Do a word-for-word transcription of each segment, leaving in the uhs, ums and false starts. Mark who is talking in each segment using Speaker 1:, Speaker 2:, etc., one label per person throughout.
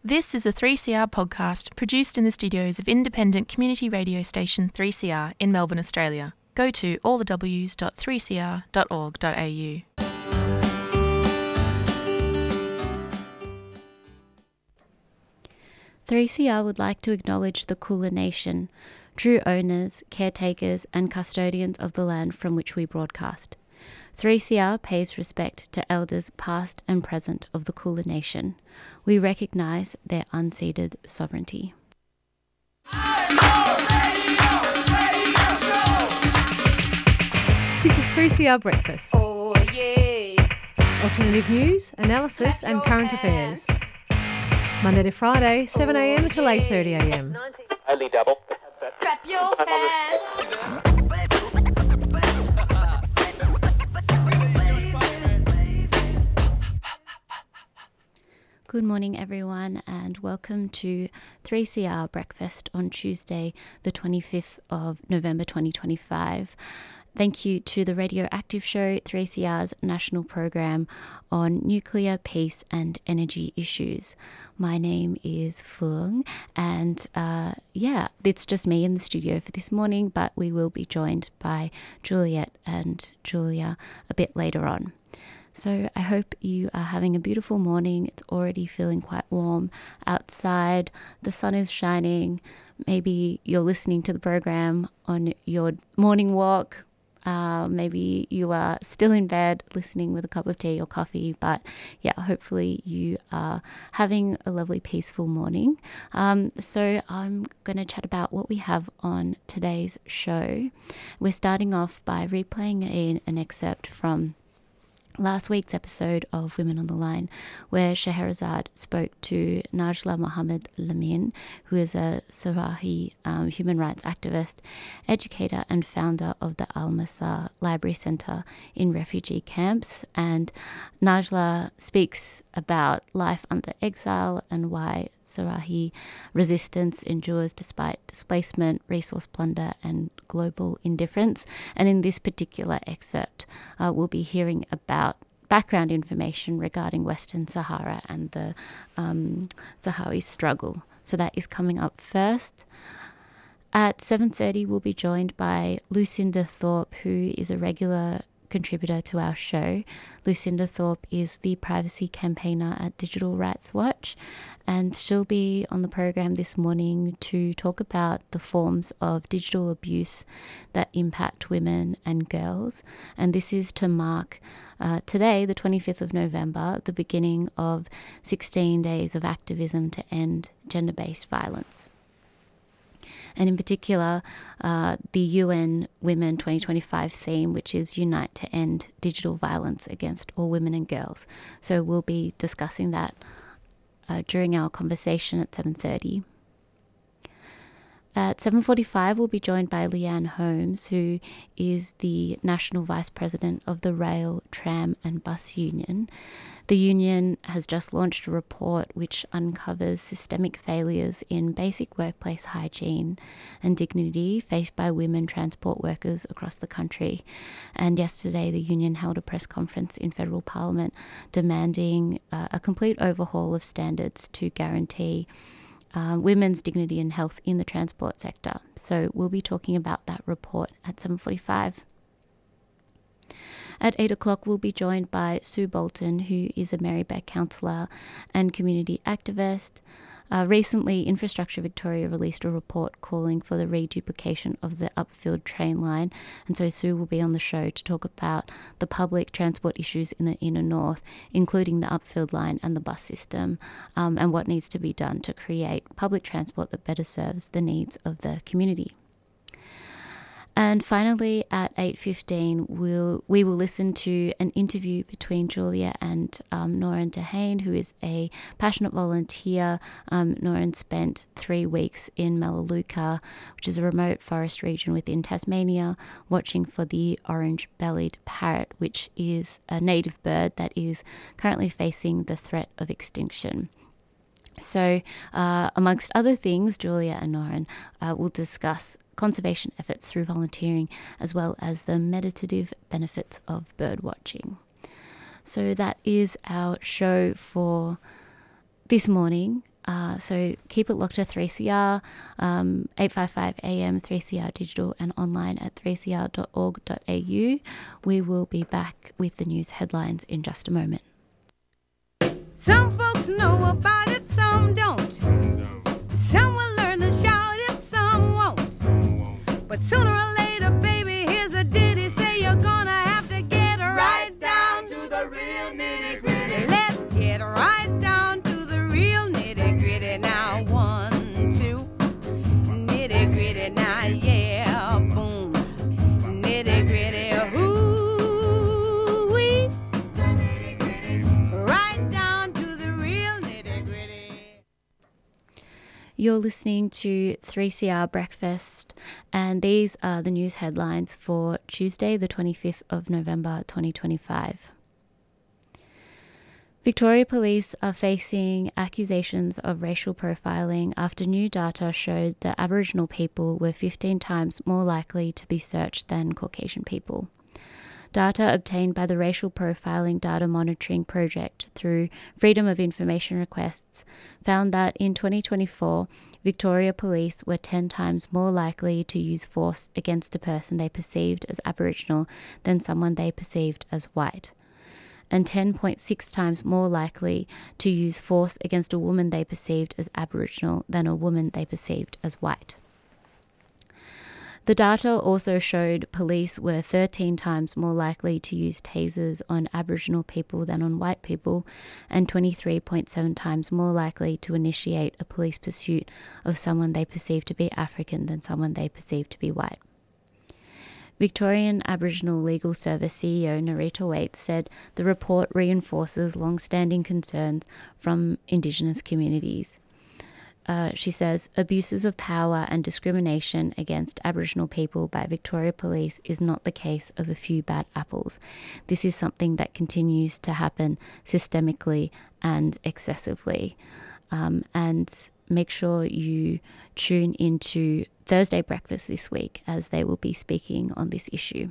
Speaker 1: This is a three C R podcast produced in the studios of independent community radio station three C R in Melbourne, Australia. Go to all the w s dot three c r dot org dot a u.
Speaker 2: three C R would like to acknowledge the Kulin Nation, true owners, caretakers and custodians of the land from which we broadcast. three C R pays respect to elders past and present of the Kulin Nation. We recognise their unceded sovereignty.
Speaker 3: This is three C R Breakfast.
Speaker 4: Oh yeah.
Speaker 3: Alternative news, analysis and current affairs. Monday to Friday, seven a m till eight thirty a m.
Speaker 5: Only double.
Speaker 4: Clap your hands.
Speaker 2: Good morning, everyone, and welcome to three C R Breakfast on Tuesday, the twenty-fifth of November twenty twenty-five. Thank you to the Radioactive Show, three C R's national program on nuclear, peace and energy issues. My name is Fung, and uh, yeah, it's just me in the studio for this morning, but we will be joined by Juliet and Julia a bit later on. So I hope you are having a beautiful morning. It's already feeling quite warm outside. The sun is shining. Maybe you're listening to the program on your morning walk. Uh, maybe you are still in bed listening with a cup of tea or coffee. But yeah, hopefully you are having a lovely, peaceful morning. Um, so I'm going to chat about what we have on today's show. We're starting off by replaying a, an excerpt from last week's episode of Women on the Line, where Scheherazade spoke to Najla Mohammed Lamin, who is a Sarahi um, human rights activist, educator and founder of the Al-Masar Library Centre in refugee camps. And Najla speaks about life under exile and why Sarahi resistance endures despite displacement, resource plunder and global indifference. And in this particular excerpt, uh, we'll be hearing about background information regarding Western Sahara and the um, Sahrawi struggle. So that is coming up first. At seven thirty, we'll be joined by Lucinda Thorpe, who is a regular contributor to our show. Lucinda Thorpe is the privacy campaigner at Digital Rights Watch, and she'll be on the program this morning to talk about the forms of digital abuse that impact women and girls. And this is to mark uh, today, the twenty-fifth of November, the beginning of sixteen days of activism to end gender-based violence. And in particular, uh, the U N Women twenty twenty-five theme, which is Unite to End Digital Violence Against All Women and Girls. So we'll be discussing that uh, during our conversation at seven thirty. At seven forty-five, we'll be joined by Leanne Holmes, who is the National Vice President of the Rail, Tram and Bus Union. The union has just launched a report which uncovers systemic failures in basic workplace hygiene and dignity faced by women transport workers across the country. And yesterday, the union held a press conference in Federal Parliament demanding uh, a complete overhaul of standards to guarantee Um, women's dignity and health in the transport sector. So we'll be talking about that report at seven forty-five. At eight o'clock, we'll be joined by Sue Bolton, who is a Marybeck counsellor and community activist. Uh, recently, Infrastructure Victoria released a report calling for the reduplication of the Upfield train line, and so Sue will be on the show to talk about the public transport issues in the inner north, including the Upfield line and the bus system, um, and what needs to be done to create public transport that better serves the needs of the community. And finally, at eight fifteen, we'll, we will listen to an interview between Julia and um, Noreen Dehane, who is a passionate volunteer. Um, Noreen spent three weeks in Melaleuca, which is a remote forest region within Tasmania, watching for the orange-bellied parrot, which is a native bird that is currently facing the threat of extinction. So, uh, amongst other things, Julia and Noreen uh, will discuss conservation efforts through volunteering, as well as the meditative benefits of bird watching. So that is our show for this morning. Uh, so keep it locked to three C R, um, eight fifty-five A M, three C R Digital, and online at three c r dot org dot a u. We will be back with the news headlines in just a moment.
Speaker 5: Some folks know about it, some don't. Some will learn to shout it, some won't. But sooner or later, baby, here's a ditty. Say you're gonna have to get right down to the real nitty gritty. Let's get right down to the real nitty gritty now. One, two, nitty gritty now, yeah, boom. Nitty gritty, ooh, wee. Right down to the real nitty gritty.
Speaker 2: You're listening to three C R Breakfast, and these are the news headlines for Tuesday, the twenty-fifth of November, twenty twenty-five. Victoria Police are facing accusations of racial profiling after new data showed that Aboriginal people were fifteen times more likely to be searched than Caucasian people. Data obtained by the Racial Profiling Data Monitoring Project through Freedom of Information requests found that in twenty twenty-four, Victoria Police were ten times more likely to use force against a person they perceived as Aboriginal than someone they perceived as white, and ten point six times more likely to use force against a woman they perceived as Aboriginal than a woman they perceived as white. The data also showed police were thirteen times more likely to use tasers on Aboriginal people than on white people, and twenty-three point seven times more likely to initiate a police pursuit of someone they perceived to be African than someone they perceived to be white. Victorian Aboriginal Legal Service C E O Narita Waite said the report reinforces long-standing concerns from Indigenous communities. Uh, she says, abuses of power and discrimination against Aboriginal people by Victoria Police is not the case of a few bad apples. This is something that continues to happen systemically and excessively. Um, and make sure you tune into Thursday Breakfast this week, as they will be speaking on this issue.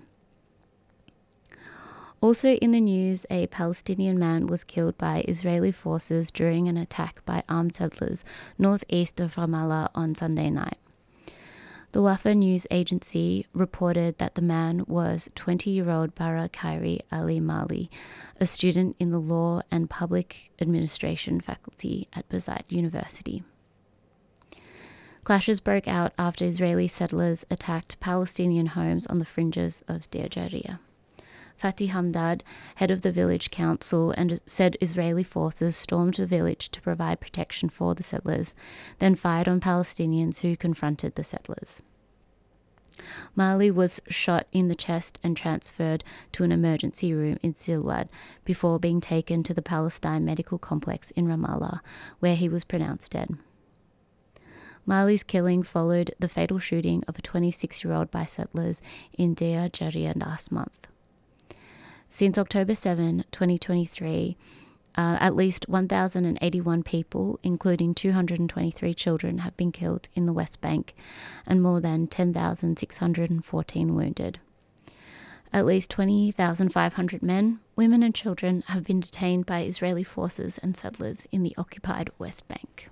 Speaker 2: Also in the news, a Palestinian man was killed by Israeli forces during an attack by armed settlers northeast of Ramallah on Sunday night. The Wafa news agency reported that the man was twenty-year-old Bara Khairi Ali Mali, a student in the Law and Public Administration faculty at Bazat University. Clashes broke out after Israeli settlers attacked Palestinian homes on the fringes of Deir Jaria. Fatih Hamdad, head of the village council, and said Israeli forces stormed the village to provide protection for the settlers, then fired on Palestinians who confronted the settlers. Mali was shot in the chest and transferred to an emergency room in Silwad before being taken to the Palestine Medical Complex in Ramallah, where he was pronounced dead. Mali's killing followed the fatal shooting of a twenty-six-year-old by settlers in Deir Jaria last month. Since October seventh, twenty twenty-three, uh, at least one thousand eighty-one people, including two hundred twenty-three children, have been killed in the West Bank and more than ten thousand six hundred fourteen wounded. At least twenty thousand five hundred men, women and children have been detained by Israeli forces and settlers in the occupied West Bank.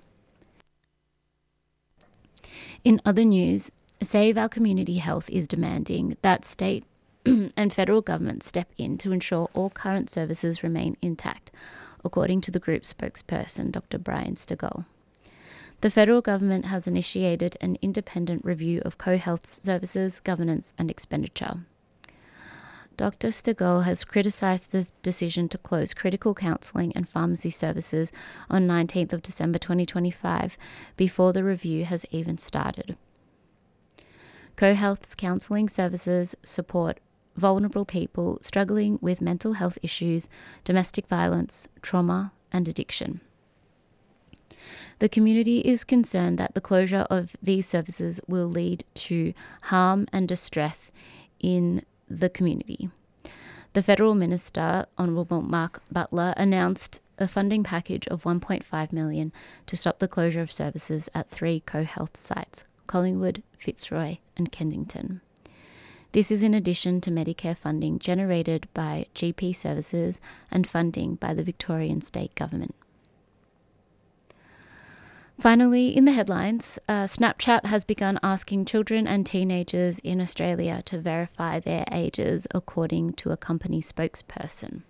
Speaker 2: In other news, Save Our Community Health is demanding that state and federal government step in to ensure all current services remain intact, according to the group's spokesperson, Doctor Brian Stegall. The federal government has initiated an independent review of co-health services, governance and expenditure. Doctor Stegall has criticised the decision to close critical counselling and pharmacy services on nineteenth of December twenty twenty-five, before the review has even started. Co-health's counselling services support vulnerable people struggling with mental health issues, domestic violence, trauma, and addiction. The community is concerned that the closure of these services will lead to harm and distress in the community. The Federal Minister, Honourable Mark Butler, announced a funding package of one point five million dollars to stop the closure of services at three co-health sites, Collingwood, Fitzroy and Kensington. This is in addition to Medicare funding generated by G P services and funding by the Victorian State Government. Finally, in the headlines, uh, Snapchat has begun asking children and teenagers in Australia to verify their ages, according to a company spokesperson.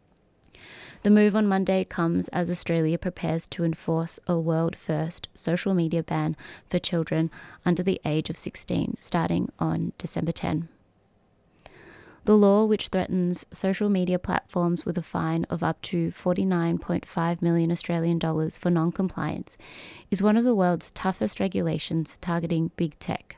Speaker 2: The move on Monday comes as Australia prepares to enforce a world-first social media ban for children under the age of sixteen, starting on December tenth. The law, which threatens social media platforms with a fine of up to forty-nine point five million Australian dollars for non-compliance, is one of the world's toughest regulations targeting big tech.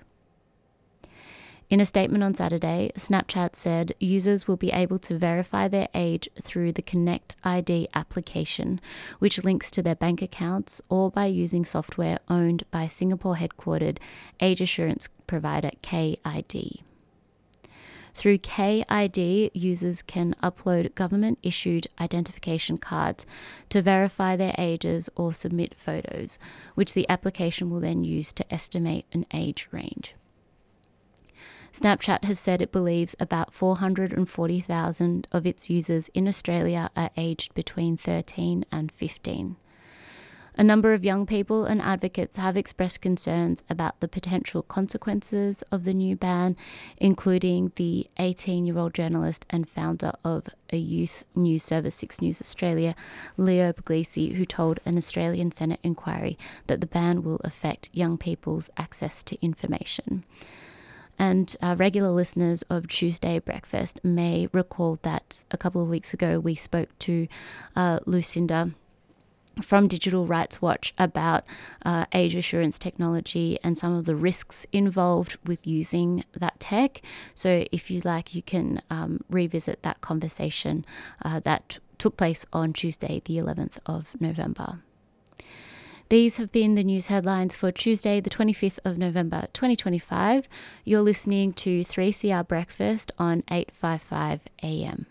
Speaker 2: In a statement on Saturday, Snapchat said users will be able to verify their age through the Connect I D application, which links to their bank accounts, or by using software owned by Singapore-headquartered age assurance provider K I D. Through K I D, users can upload government-issued identification cards to verify their ages or submit photos, which the application will then use to estimate an age range. Snapchat has said it believes about four hundred forty thousand of its users in Australia are aged between thirteen and fifteen. A number of young people and advocates have expressed concerns about the potential consequences of the new ban, including the eighteen-year-old journalist and founder of a youth news service, Six News Australia, Leo Puglisi, who told an Australian Senate inquiry that the ban will affect young people's access to information. And uh, regular listeners of Tuesday Breakfast may recall that a couple of weeks ago we spoke to uh, Lucinda from Digital Rights Watch about uh, age assurance technology and some of the risks involved with using that tech. So if you like, you can um, revisit that conversation uh, that took place on Tuesday, the eleventh of November. These have been the news headlines for Tuesday, the twenty-fifth of November, twenty twenty-five. You're listening to three C R Breakfast on eight fifty-five A M.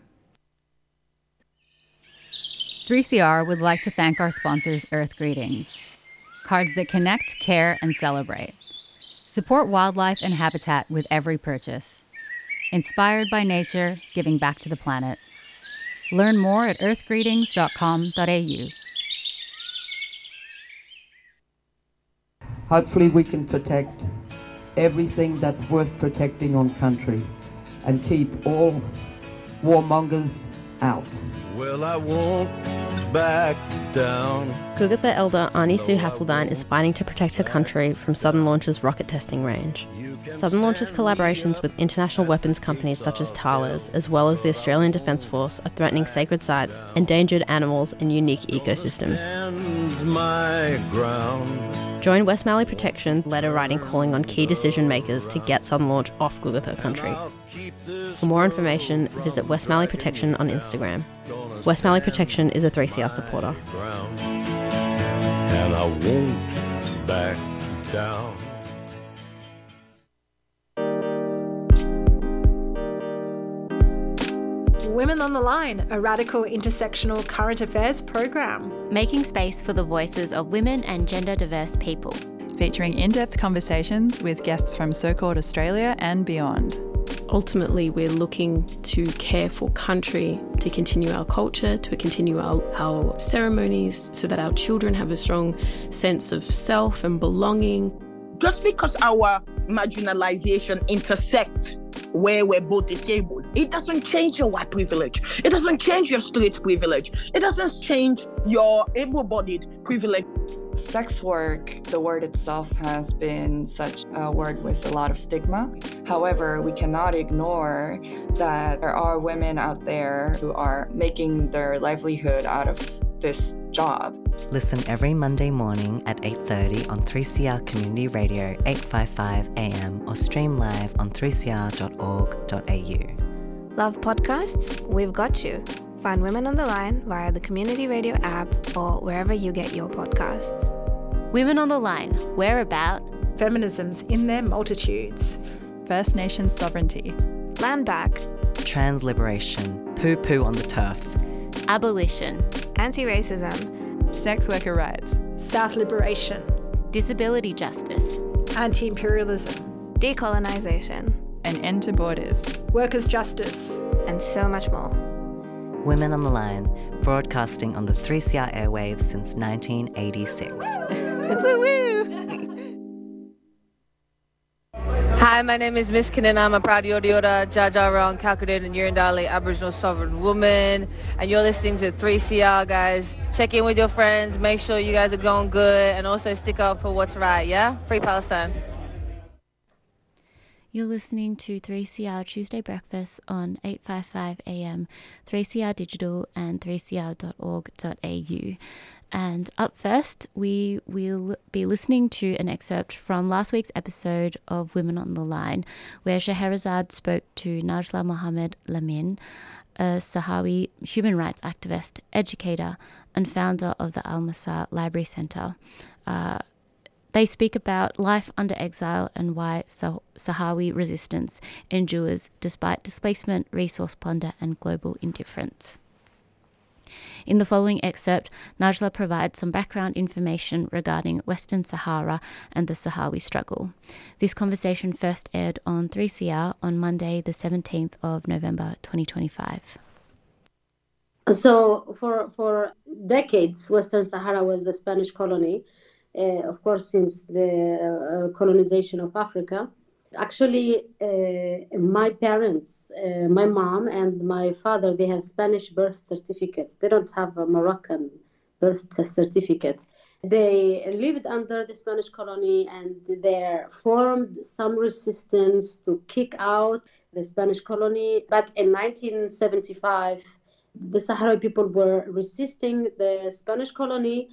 Speaker 6: three C R would like to thank our sponsors, Earth Greetings, cards that connect, care, and celebrate. Support wildlife and habitat with every purchase. Inspired by nature, giving back to the planet. Learn more at earth greetings dot com dot a u.
Speaker 7: Hopefully we can protect everything that's worth protecting on country and keep all warmongers out.
Speaker 8: Well, I won't back down.
Speaker 9: Gugatha elder Arnie Sue Hasseldine is fighting to protect her country from Southern Launch's rocket testing range. Southern Launch's collaborations with international weapons companies such as Thales, as well as the Australian Defence Force, are threatening sacred sites, endangered animals and unique ecosystems.
Speaker 8: My ground.
Speaker 9: Join West Mallee Protection, letter writing calling on key decision makers to get Southern Launch off Gugatha country. For more information, visit West Mallee Protection on Instagram. West Mallee Protection is a three C R supporter.
Speaker 8: And I won't back down.
Speaker 10: Women on the Line, a radical intersectional current affairs program.
Speaker 2: Making space for the voices of women and gender diverse people.
Speaker 11: Featuring in-depth conversations with guests from so-called Australia and beyond.
Speaker 12: Ultimately, we're looking to care for country, to continue our culture, to continue our, our ceremonies so that our children have a strong sense of self and belonging.
Speaker 13: Just because our marginalization intersect where we're both disabled, it doesn't change your white privilege. It doesn't change your straight privilege. It doesn't change your able-bodied privilege.
Speaker 14: Sex work, the word itself has been such a word with a lot of stigma. However, we cannot ignore that there are women out there who are making their livelihood out of this job.
Speaker 15: Listen every Monday morning at eight thirty on three C R Community Radio eight fifty-five A M or stream live on three c r dot org dot a u.
Speaker 16: Love podcasts? We've got you. Find Women on the Line via the Community Radio app or wherever you get your podcasts.
Speaker 2: Women on the Line, we're about
Speaker 10: feminisms in their multitudes,
Speaker 11: First Nations sovereignty,
Speaker 16: land back,
Speaker 15: trans liberation, poo-poo on the turfs,
Speaker 2: abolition,
Speaker 16: anti-racism,
Speaker 11: sex worker rights,
Speaker 10: South liberation,
Speaker 2: disability justice,
Speaker 10: anti-imperialism,
Speaker 16: decolonisation,
Speaker 11: an end to borders,
Speaker 10: workers' justice,
Speaker 16: and so much more.
Speaker 15: Women on the Line, broadcasting on the three C R airwaves since nineteen eighty-six.
Speaker 17: Hi, my name is Miss Kinana. I'm a proud Yoda Jajara and Calculated and Yurindali Aboriginal Sovereign Woman. And you're listening to three C R, guys. Check in with your friends. Make sure you guys are going good. And also stick up for what's right, yeah? Free Palestine.
Speaker 2: You're listening to three C R Tuesday Breakfast on eight fifty-five A M, three C R Digital and three c r dot org dot a u. And up first, we will be listening to an excerpt from last week's episode of Women on the Line, where Scheherazade spoke to Najla Mohammed Lamin, a Sahrawi human rights activist, educator, and founder of the Al-Masar Library Centre. Uh, They speak about life under exile and why Sahrawi resistance endures despite displacement, resource plunder, and global indifference. In the following excerpt, Najla provides some background information regarding Western Sahara and the Sahrawi struggle. This conversation first aired on three C R on Monday, the seventeenth of November, twenty twenty-five.
Speaker 18: So for, for decades, Western Sahara was a Spanish colony. Uh, of course, since the uh, colonization of Africa. Actually, uh, my parents, uh, my mom and my father, they have Spanish birth certificates. They don't have a Moroccan birth certificate. They lived under the Spanish colony and they formed some resistance to kick out the Spanish colony. But in nineteen seventy-five, the Sahrawi people were resisting the Spanish colony,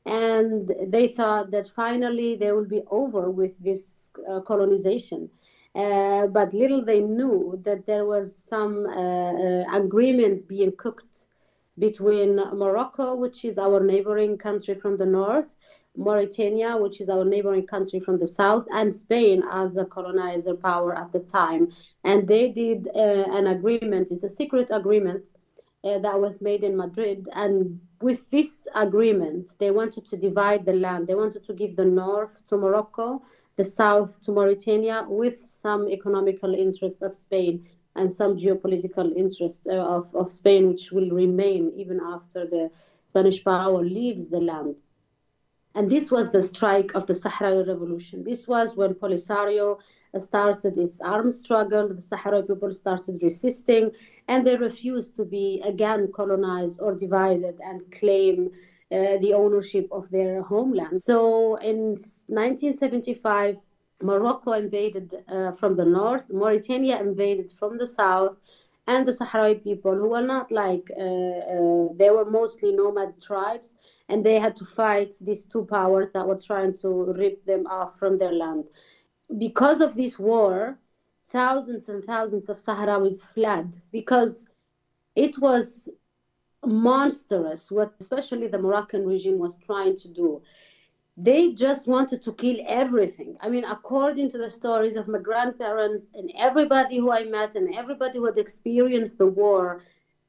Speaker 18: and they thought that finally they will be over with this uh, colonization. Uh, but little they knew that there was some uh, uh, agreement being cooked between Morocco, which is our neighboring country from the north, Mauritania, which is our neighboring country from the south, and Spain as a colonizer power at the time. And they did uh, an agreement. It's a secret agreement uh, that was made in Madrid. And with this agreement, they wanted to divide the land. They wanted to give the north to Morocco, the south to Mauritania, with some economical interest of Spain and some geopolitical interest uh, of, of Spain, which will remain even after the Spanish power leaves the land. And this was the strike of the Sahrawi Revolution. This was when Polisario started its armed struggle. The Sahrawi people started resisting, and they refused to be again colonized or divided and claim uh, the ownership of their homeland. So in nineteen seventy-five, Morocco invaded uh, from the north, Mauritania invaded from the south, and the Sahrawi people, who were not like, uh, uh, they were mostly nomad tribes, and they had to fight these two powers that were trying to rip them off from their land. Because of this war, thousands and thousands of Sahrawis fled because it was monstrous what especially the Moroccan regime was trying to do. They just wanted to kill everything. I mean, according to the stories of my grandparents and everybody who I met and everybody who had experienced the war,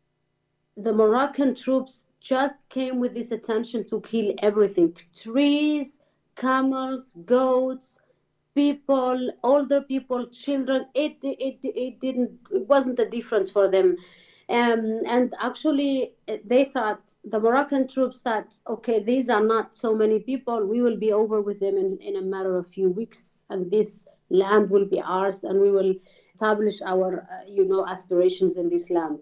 Speaker 18: the Moroccan troops just came with this intention to kill everything. Trees, camels, goats, people, older people, children. It it it didn't. It wasn't a difference for them. Um, and actually, they thought, the Moroccan troops thought, okay, these are not so many people. We will be over with them in, in a matter of few weeks, and this land will be ours, and we will establish our, uh, you know, aspirations in this land.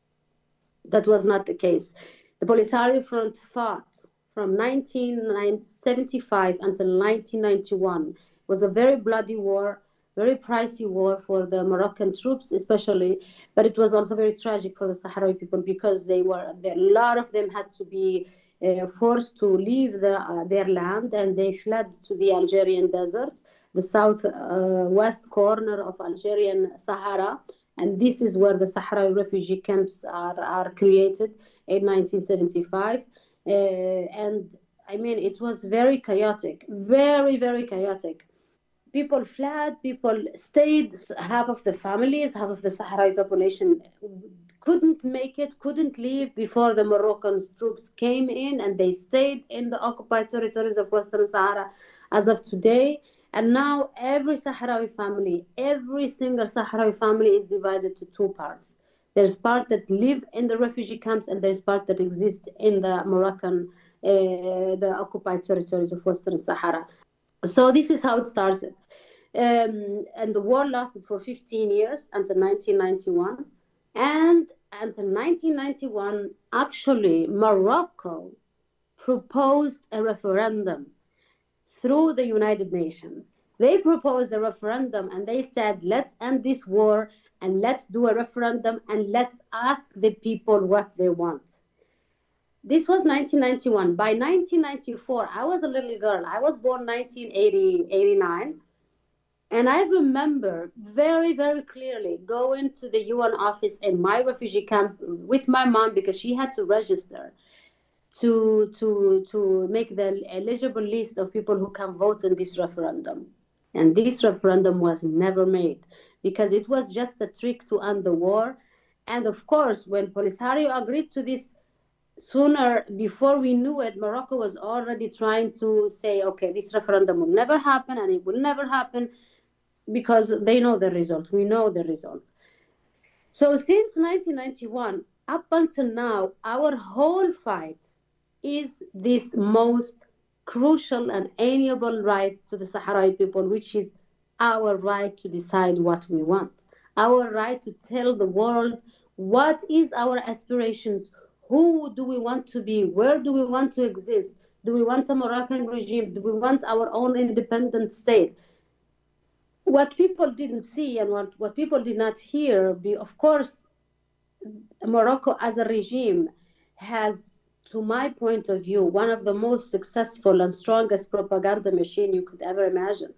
Speaker 18: That was not the case. The Polisario Front fought from nineteen seventy-five until nineteen ninety-one. It was a very bloody war, very pricey war for the Moroccan troops especially, but it was also very tragic for the Sahrawi people because they were, a lot of them had to be uh, forced to leave the, uh, their land, and they fled to the Algerian desert, the southwest uh, corner of Algerian Sahara, and this is where the Sahrawi refugee camps are, are created in nineteen seventy-five. Uh, and I mean, it was very chaotic, very, very chaotic. People fled, people stayed, half of the families, half of the Sahrawi population couldn't make it, couldn't leave before the Moroccan troops came in, and they stayed in the occupied territories of Western Sahara as of today. And now every Sahrawi family, every single Sahrawi family is divided to two parts. There's part that live in the refugee camps, and there's part that exist in the Moroccan, uh, the occupied territories of Western Sahara. So this is how it started. Um, and the war lasted for fifteen years until nineteen ninety-one. And until nineteen ninety-one, actually, Morocco proposed a referendum through the United Nations. They proposed a referendum and they said, let's end this war and let's do a referendum and let's ask the people what they want. This was nineteen ninety-one. By nineteen ninety-four, I was a little girl. I was born nineteen eighty, eighty-nine. And I remember very, very clearly going to the U N office in my refugee camp with my mom because she had to register to, to, to make the eligible list of people who can vote in this referendum. And this referendum was never made because it was just a trick to end the war. And of course, when Polisario agreed to this, sooner, before we knew it, Morocco was already trying to say, okay, this referendum will never happen and it will never happen because they know the result. We know the result. So since nineteen ninety-one, up until now, our whole fight is this most crucial and alienable right to the Sahrawi people, which is our right to decide what we want, our right to tell the world what is our aspirations, who do we want to be, where do we want to exist, do we want a Moroccan regime, do we want our own independent state. What people didn't see and what, what people did not hear, be, of course, Morocco as a regime has, to my point of view, one of the most successful and strongest propaganda machine you could ever imagine.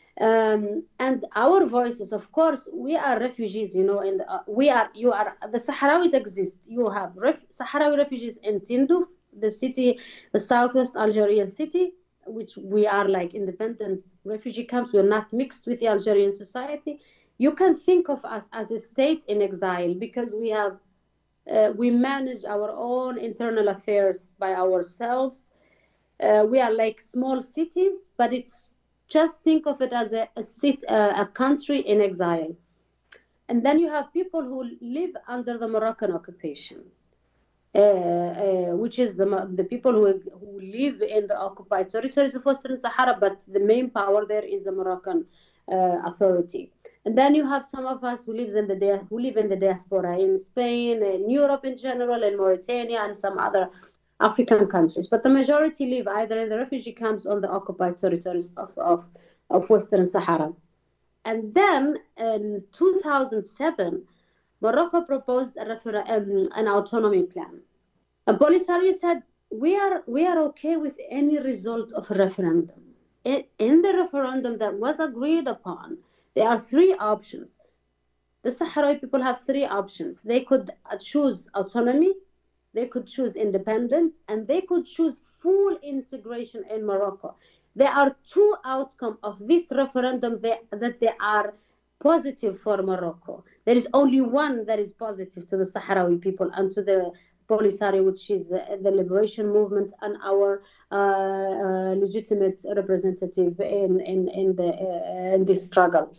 Speaker 18: Um, and our voices, of course, we are refugees, you know, and uh, we are, you are, the Sahrawis exist. You have ref, Sahrawi refugees in Tindouf, the city, the southwest Algerian city, which we are like independent refugee camps. We're not mixed with the Algerian society. You can think of us as a state in exile because we have, uh, we manage our own internal affairs by ourselves. Uh, we are like small cities, but it's, just think of it as a, a, sit, uh, a country in exile. And then you have people who live under the Moroccan occupation, uh, uh, which is the, the people who, who live in the occupied territories of Western Sahara, but the main power there is the Moroccan uh, authority. And then you have some of us who, lives in the, who live in the diaspora in Spain, in Europe in general, in Mauritania, and some other African countries, but the majority live either in the refugee camps on the occupied territories of, of, of Western Sahara. And then in two thousand seven, Morocco proposed a refer- um, an autonomy plan. And Polisario said, we are, we are okay with any result of a referendum. It, in the referendum that was agreed upon, there are three options. The Sahrawi people have three options. They could choose autonomy, they could choose independence, and they could choose full integration in Morocco. There are two outcomes of this referendum that, that they are positive for Morocco. There is only one that is positive to the Sahrawi people and to the Polisario, which is uh, the liberation movement and our uh, uh, legitimate representative in, in, in, the, uh, in this struggle.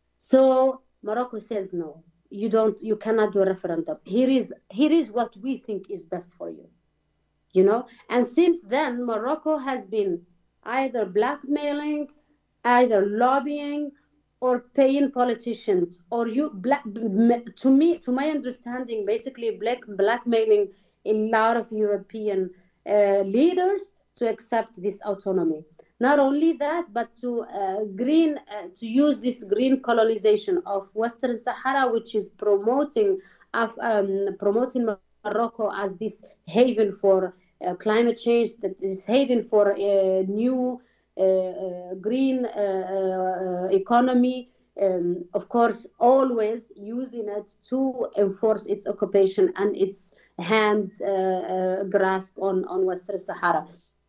Speaker 18: So Morocco says no. You don't, you cannot do a referendum. Here is, here is what we think is best for you, you know? And since then, Morocco has been either blackmailing, either lobbying, or paying politicians, or you, black, to me, to my understanding, basically black, blackmailing a lot of European uh, leaders to accept this autonomy. Not only that, but to uh, green uh, to use this green colonization of Western Sahara, which is promoting of, um, promoting Morocco as this haven for uh, climate change, that is haven for a new uh, uh, green uh, uh, economy. Um, of course, always using it to enforce its occupation and its hand uh, uh, grasp on, on Western Sahara.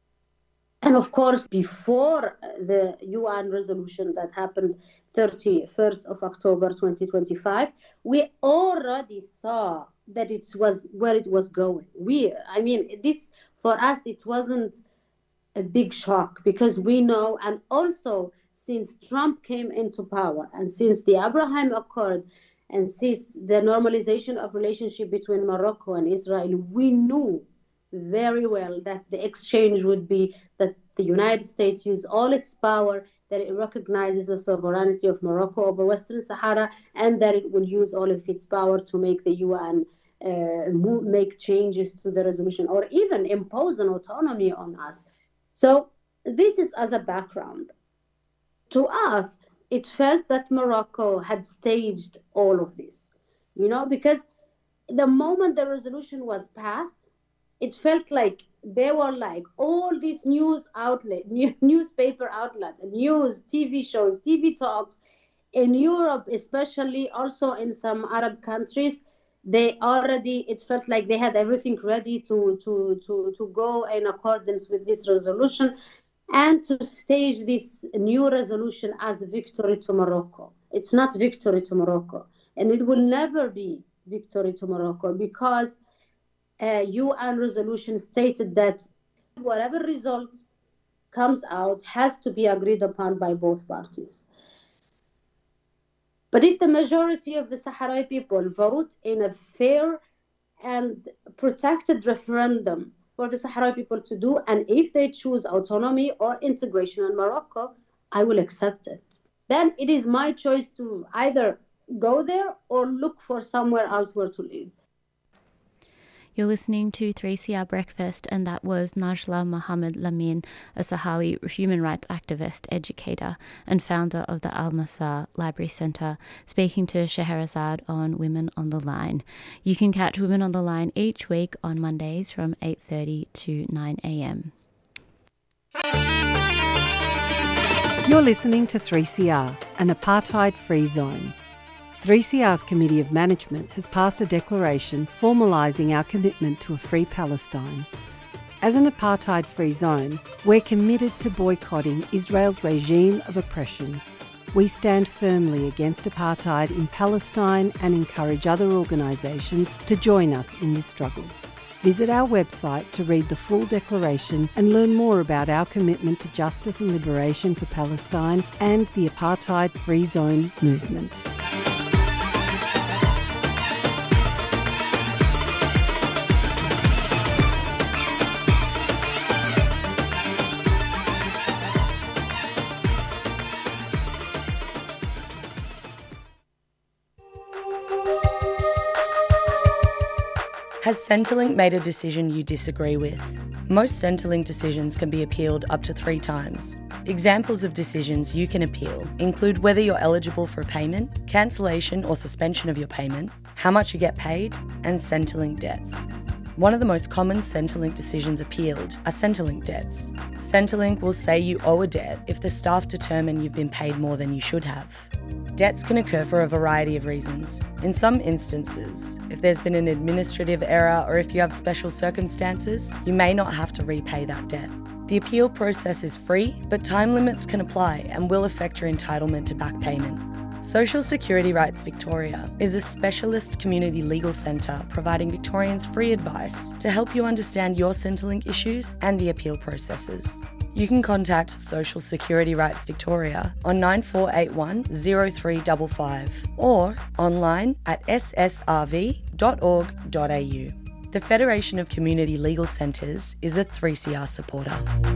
Speaker 18: And of course, before the U N resolution that happened thirty-first of October twenty twenty-five, we already saw that it was where it was going. We, I mean, this for us, it wasn't a big shock because we know, and also since Trump came into power and since the Abraham Accord and since the normalization of relationship between Morocco and Israel, we knew very well that the exchange would be that the United States use all its power, that it recognizes the sovereignty of Morocco over Western Sahara, and that it will use all of its power to make the U N uh, move, make changes to the resolution or even impose an autonomy on us. So this is as a background. To us, it felt that Morocco had staged all of this, you know, because the moment the resolution was passed, it felt like they were like all these news outlets, new, newspaper outlets, news, T V shows, T V talks in Europe, especially also in some Arab countries. They already, it felt like they had everything ready to, to, to, to go in accordance with this resolution and to stage this new resolution as victory to Morocco. It's not victory to Morocco, and it will never be victory to Morocco because uh, U N resolution stated that whatever result comes out has to be agreed upon by both parties. But if the majority of the Sahrawi people vote in a fair and protected referendum for the Sahrawi people to do, and if they choose autonomy or integration in Morocco, I will accept it. Then it is my choice to either go there or look for somewhere else where to live.
Speaker 2: You're listening to three C R Breakfast, and that was Najla Mohammed Lamin, a Sahrawi human rights activist, educator, and founder of the Al-Masar Library Centre, speaking to Scheherazade on Women on the Line. You can catch Women on the Line each week on Mondays from eight thirty to nine a.m.
Speaker 19: You're listening to three C R, an apartheid-free zone. three C R's Committee of Management has passed a declaration formalising our commitment to a free Palestine. As an apartheid-free zone, we're committed to boycotting Israel's regime of oppression. We stand firmly against apartheid in Palestine and encourage other organisations to join us in this struggle. Visit our website to read the full declaration and learn more about our commitment to justice and liberation for Palestine and the apartheid-free zone movement.
Speaker 20: Has Centrelink made a decision you disagree with? Most Centrelink decisions can be appealed up to three times. Examples of decisions you can appeal include whether you're eligible for a payment, cancellation or suspension of your payment, how much you get paid, and Centrelink debts. One of the most common Centrelink decisions appealed are Centrelink debts. Centrelink will say you owe a debt if the staff determine you've been paid more than you should have. Debts can occur for a variety of reasons. In some instances, if there's been an administrative error or if you have special circumstances, you may not have to repay that debt. The appeal process is free, but time limits can apply and will affect your entitlement to back payment. Social Security Rights Victoria is a specialist community legal centre providing Victorians free advice to help you understand your Centrelink issues and the appeal processes. You can contact Social Security Rights Victoria on nine four eight one, zero three five five or online at s s r v dot org dot a u. The Federation of Community Legal Centres is a three C R supporter.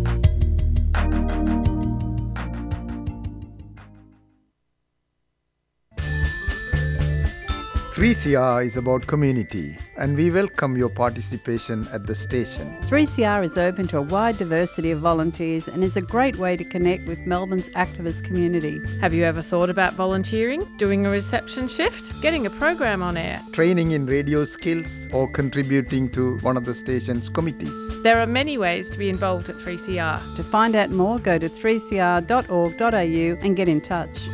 Speaker 21: three C R is about community, and we welcome your participation at the station.
Speaker 22: three C R is open to a wide diversity of volunteers and is a great way to connect with Melbourne's activist community.
Speaker 1: Have you ever thought about volunteering, doing a reception shift, getting a program on air,
Speaker 21: training in radio skills, or contributing to one of the station's committees?
Speaker 1: There are many ways to be involved at three C R.
Speaker 22: To find out more, go to three c r dot org dot a u and get in touch.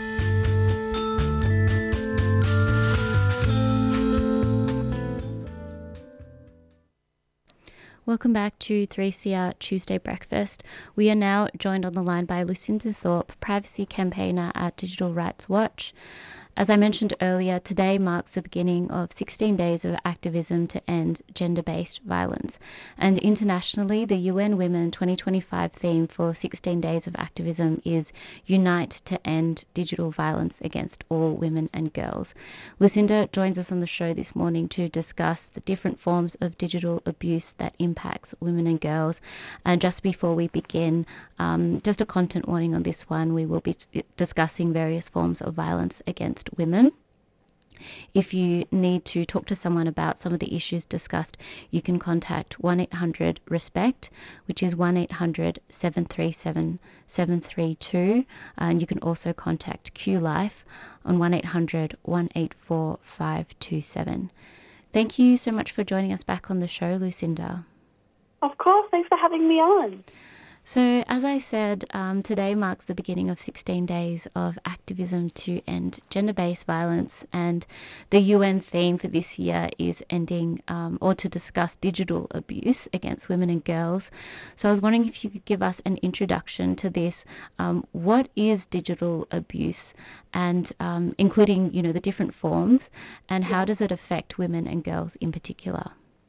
Speaker 2: Welcome back to three C R Tuesday Breakfast. We are now joined on the line by Lucinda Thorpe, privacy campaigner at Digital Rights Watch. As I mentioned earlier, today marks the beginning of sixteen days of activism to end gender-based violence. And internationally, the U N Women twenty twenty-five theme for sixteen days of activism is Unite to End Digital Violence Against All Women and Girls. Lucinda joins us on the show this morning to discuss the different forms of digital abuse that impacts women and girls. And just before we begin, um, just a content warning on this one, we will be t- discussing various forms of violence against women. If you need to talk to someone about some of the issues discussed, you can contact one eight hundred RESPECT, which is one eight hundred seven three seven seven three two. And you can also contact Q Life on one eight hundred one eight four five two seven. Thank you so much for joining us back on the show, Lucinda.
Speaker 3: Of course, thanks for having me on.
Speaker 2: So, as I said, um, today marks the beginning of sixteen days of activism to end gender-based violence, and the U N theme for this year is ending um, or to discuss digital abuse against women and girls. So I was wondering if you could give us an introduction to this. Um, what is digital abuse, and um, including, you know, the different forms, and how does it affect women and girls in particular?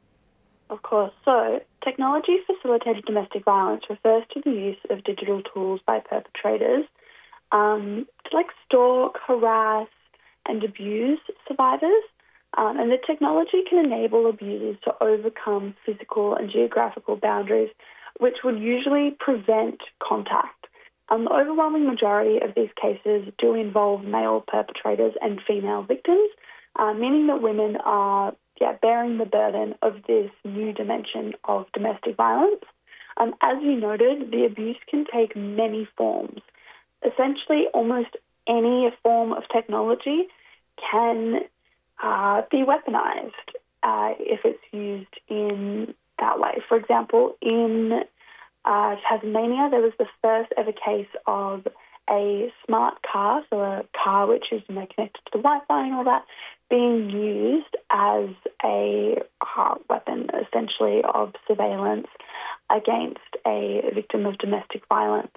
Speaker 3: Of course. So, technology-facilitated domestic violence refers to the use of digital tools by perpetrators um, to, like, stalk, harass, and abuse survivors. Um, and the technology can enable abusers to overcome physical and geographical boundaries, which would usually prevent contact. Um, the overwhelming majority of these cases do involve male perpetrators and female victims, uh, meaning that women are Yeah, bearing the burden of this new dimension of domestic violence. Um, as you noted, the abuse can take many forms. Essentially, almost any form of technology can uh, be weaponized uh, if it's used in that way. For example, in uh, Tasmania, there was the first ever case of a smart car, so a car which is, you know, connected to the Wi-Fi and all that, being used as a uh, weapon, essentially, of surveillance against a victim of domestic violence.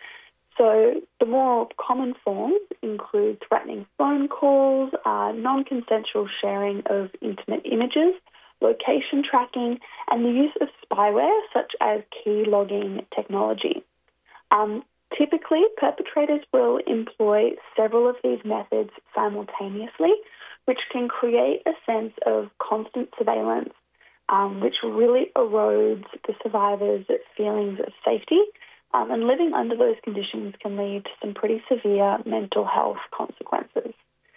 Speaker 3: So the more common forms include threatening phone calls, uh, non-consensual sharing of intimate images, location tracking, and the use of spyware such as key logging technology. Um, typically, perpetrators will employ several of these methods simultaneously, which can create a sense of constant surveillance, um, which really erodes the survivors' feelings of safety. Um, and living under those conditions can lead to some pretty severe mental health consequences.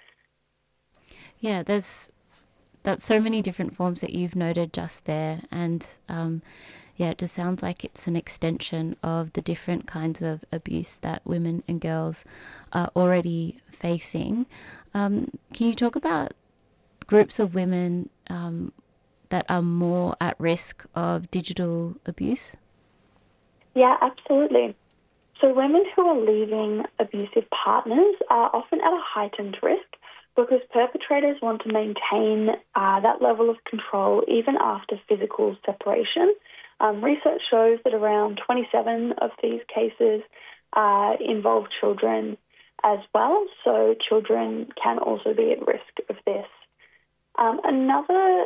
Speaker 2: Yeah, there's that's so many different forms that you've noted just there. And um, yeah, it just sounds like it's an extension of the different kinds of abuse that women and girls are already facing. Um, can you talk about groups of women um, that are more at risk of digital abuse?
Speaker 3: Yeah, absolutely. So women who are leaving abusive partners are often at a heightened risk because perpetrators want to maintain uh, that level of control even after physical separation. Um, research shows that around twenty-seven of these cases uh, involve children as well, so children can also be at risk of this. Um, another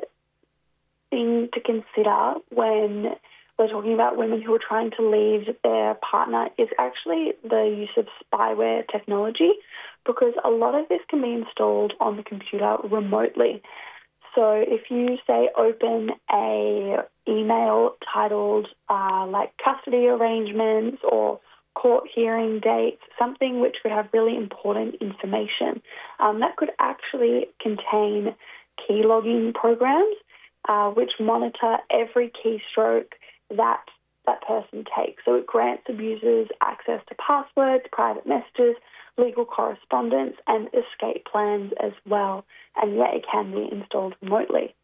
Speaker 3: thing to consider when we're talking about women who are trying to leave their partner is actually the use of spyware technology, because a lot of this can be installed on the computer remotely. So if you, say, open a email titled uh, like custody arrangements or court hearing dates, something which could have really important information, um, that could actually contain key logging programs uh, which monitor every keystroke that that person takes. So it grants abusers access to passwords, private messages, legal correspondence, and escape plans as well. And yet it can be installed remotely.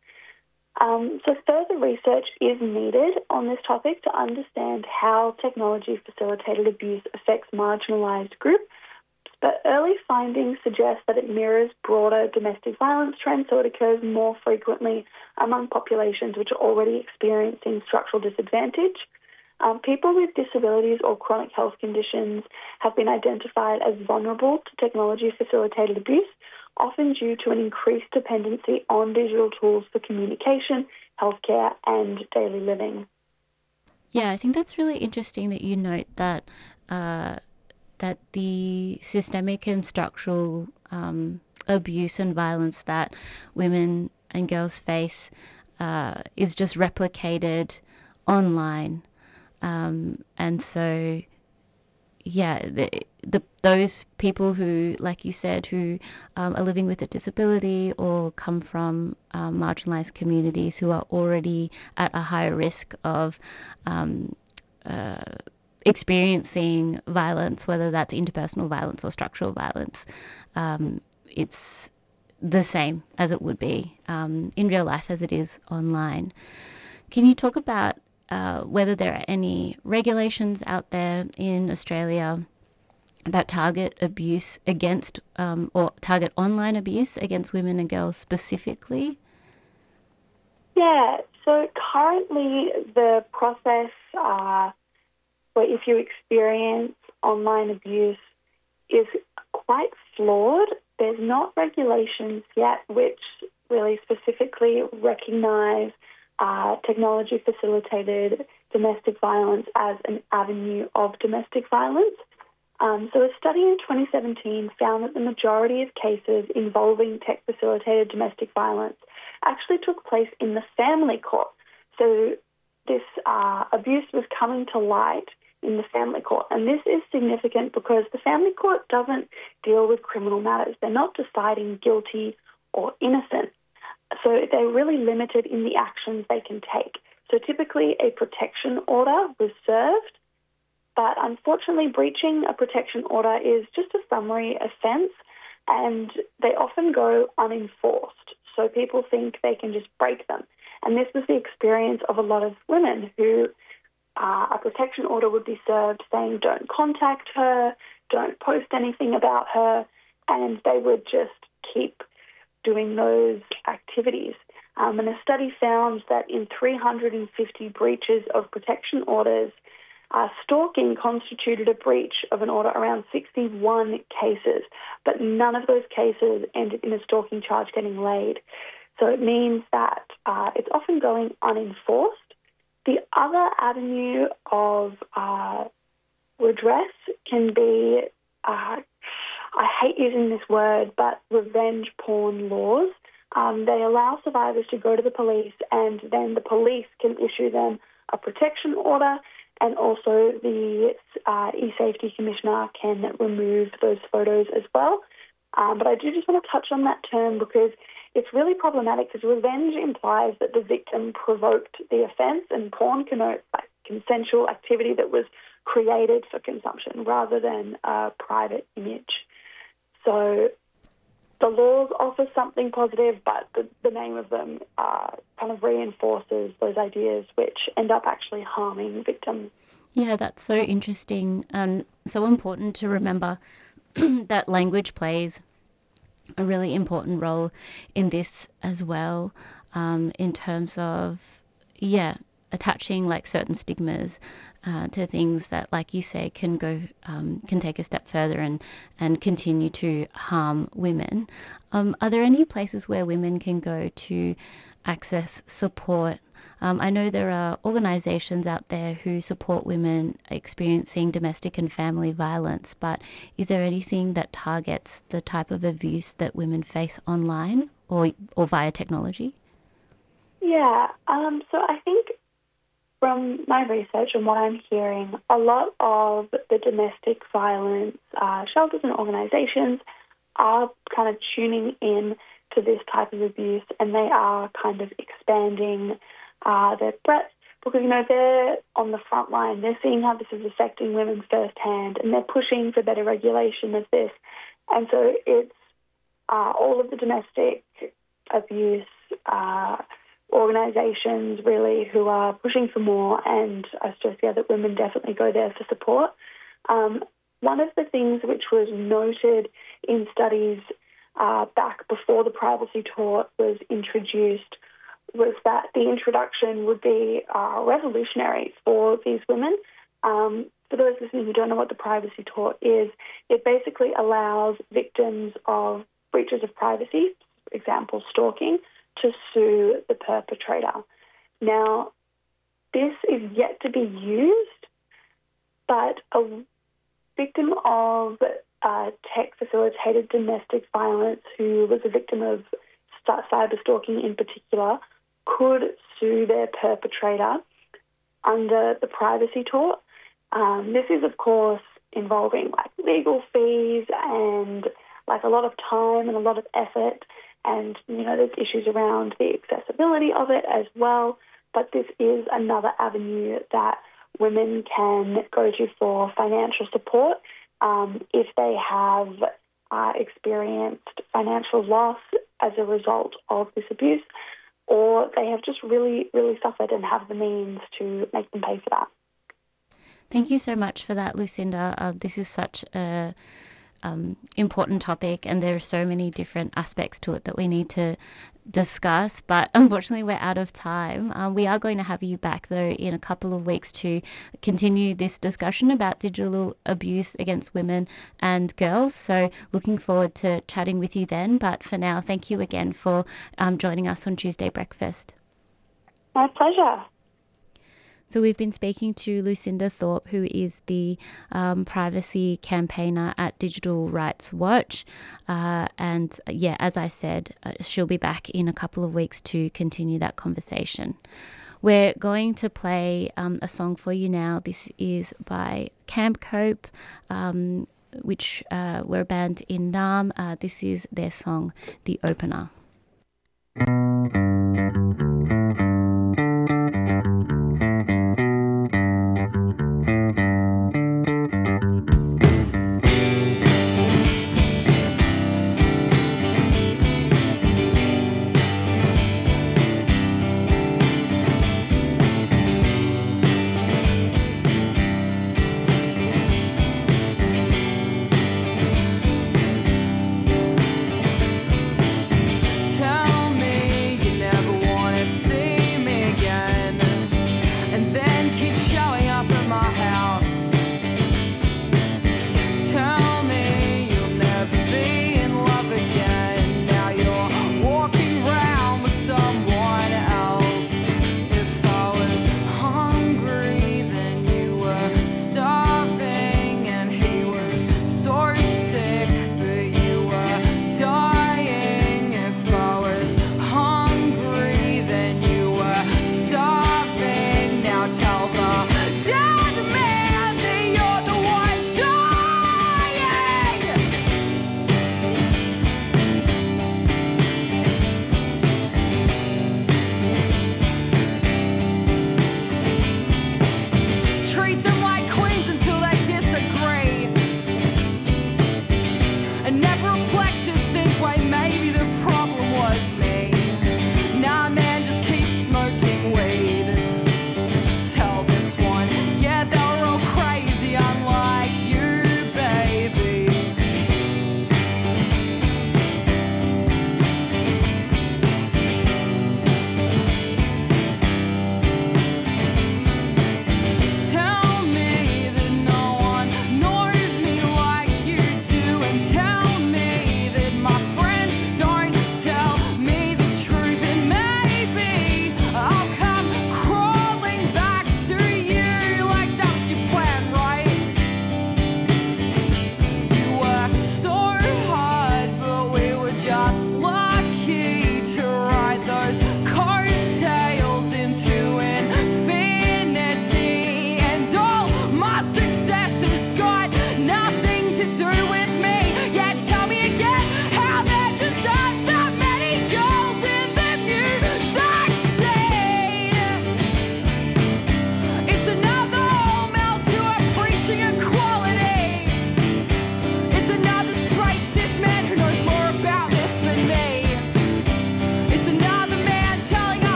Speaker 3: Um, so further research is needed on this topic to understand how technology-facilitated abuse affects marginalised groups, but early findings suggest that it mirrors broader domestic violence trends, so it occurs more frequently among populations which are already experiencing structural disadvantage. Um, people with disabilities or chronic health conditions have been identified as vulnerable to technology-facilitated abuse, often due to an increased dependency on digital tools for communication, healthcare, and daily living.
Speaker 2: Yeah, I think that's really interesting that you note that uh, that the systemic and structural um, abuse and violence that women and girls face uh, is just replicated online. Um, and so, yeah, the, the those people who, like you said, who um, are living with a disability or come from um, marginalised communities who are already at a higher risk of um, uh, experiencing violence, whether that's interpersonal violence or structural violence, um, it's the same as it would be um, in real life as it is online. Can you talk about uh, whether there are any regulations out there in Australia that target abuse against um, or target online abuse against women and girls specifically?
Speaker 3: Yeah, so currently the process uh, where if you experience online abuse is quite flawed. There's not regulations yet which really specifically recognise uh, technology-facilitated domestic violence as an avenue of domestic violence. Um, so a study in twenty seventeen found that the majority of cases involving tech-facilitated domestic violence actually took place in the family court. So this uh, abuse was coming to light in the family court. And this is significant because the family court doesn't deal with criminal matters. They're not deciding guilty or innocent. So they're really limited in the actions they can take. So typically a protection order was served, but unfortunately breaching a protection order is just a summary offence and they often go unenforced. So people think they can just break them. And this was the experience of a lot of women who uh, a protection order would be served saying don't contact her, don't post anything about her, and they would just keep doing those activities. Um, and a study found that in three hundred fifty breaches of protection orders, uh, stalking constituted a breach of an order around sixty-one cases, but none of those cases ended in a stalking charge getting laid. So it means that uh, it's often going unenforced. The other avenue of uh, redress can be, uh, I hate using this word, but revenge porn laws. Um, they allow survivors to go to the police and then the police can issue them a protection order, and also the uh, e-safety commissioner can remove those photos as well. Um, but I do just want to touch on that term because it's really problematic because revenge implies that the victim provoked the offence, and porn connotes like consensual activity that was created for consumption rather than a private image. So the laws offer something positive, but the, the name of them uh, kind of reinforces those ideas which end up actually harming victims.
Speaker 2: Yeah, that's so interesting and so important to remember that language plays a really important role in this as well, um, in terms of, yeah, attaching like certain stigmas uh, to things that, like you say, can go, um, can take a step further and, and continue to harm women. Um, are there any places where women can go to access support? Um, I know there are organisations out there who support women experiencing domestic and family violence, but is there anything that targets the type of abuse that women face online or or via technology?
Speaker 3: Yeah, um, so I think from my research and what I'm hearing, a lot of the domestic violence uh, shelters and organisations are kind of tuning in to this type of abuse, and they are kind of expanding uh, their breadth because, you know, they're on the front line. They're seeing how this is affecting women firsthand, and they're pushing for better regulation of this. And so it's uh, all of the domestic abuse uh, organisations really who are pushing for more, and I stress yeah, that women definitely go there for support. Um, one of the things which was noted in studies uh, back before the privacy tort was introduced was that the introduction would be uh, revolutionary for these women. Um, for those listening who don't know what the privacy tort is, it basically allows victims of breaches of privacy, for example, stalking, to sue the perpetrator. Now, this is yet to be used, but a victim of uh, tech-facilitated domestic violence who was a victim of cyber stalking in particular could sue their perpetrator under the privacy tort. Um, this is, of course, involving like legal fees and like a lot of time and a lot of effort, and you know there's issues around the accessibility of it as well. But this is another avenue that women can go to for financial support um, if they have uh, experienced financial loss as a result of this abuse, or they have just really, really suffered and have the means to make them pay for that.
Speaker 2: Thank you so much for that, Lucinda. Uh, this is such a um, important topic, and there are so many different aspects to it that we need to discuss, but unfortunately we're out of time. Um, we are going to have you back, though, in a couple of weeks to continue this discussion about digital abuse against women and girls. So looking forward to chatting with you then. But for now, thank you again for um, joining us on Tuesday Breakfast.
Speaker 3: My pleasure.
Speaker 2: So we've been speaking to Lucinda Thorpe, who is the um, privacy campaigner at Digital Rights Watch. Uh, and yeah, as I said, uh, she'll be back in a couple of weeks to continue that conversation. We're going to play um, a song for you now. This is by Camp Cope, um, which uh, were a band in Naarm. Uh, this is their song, The Opener.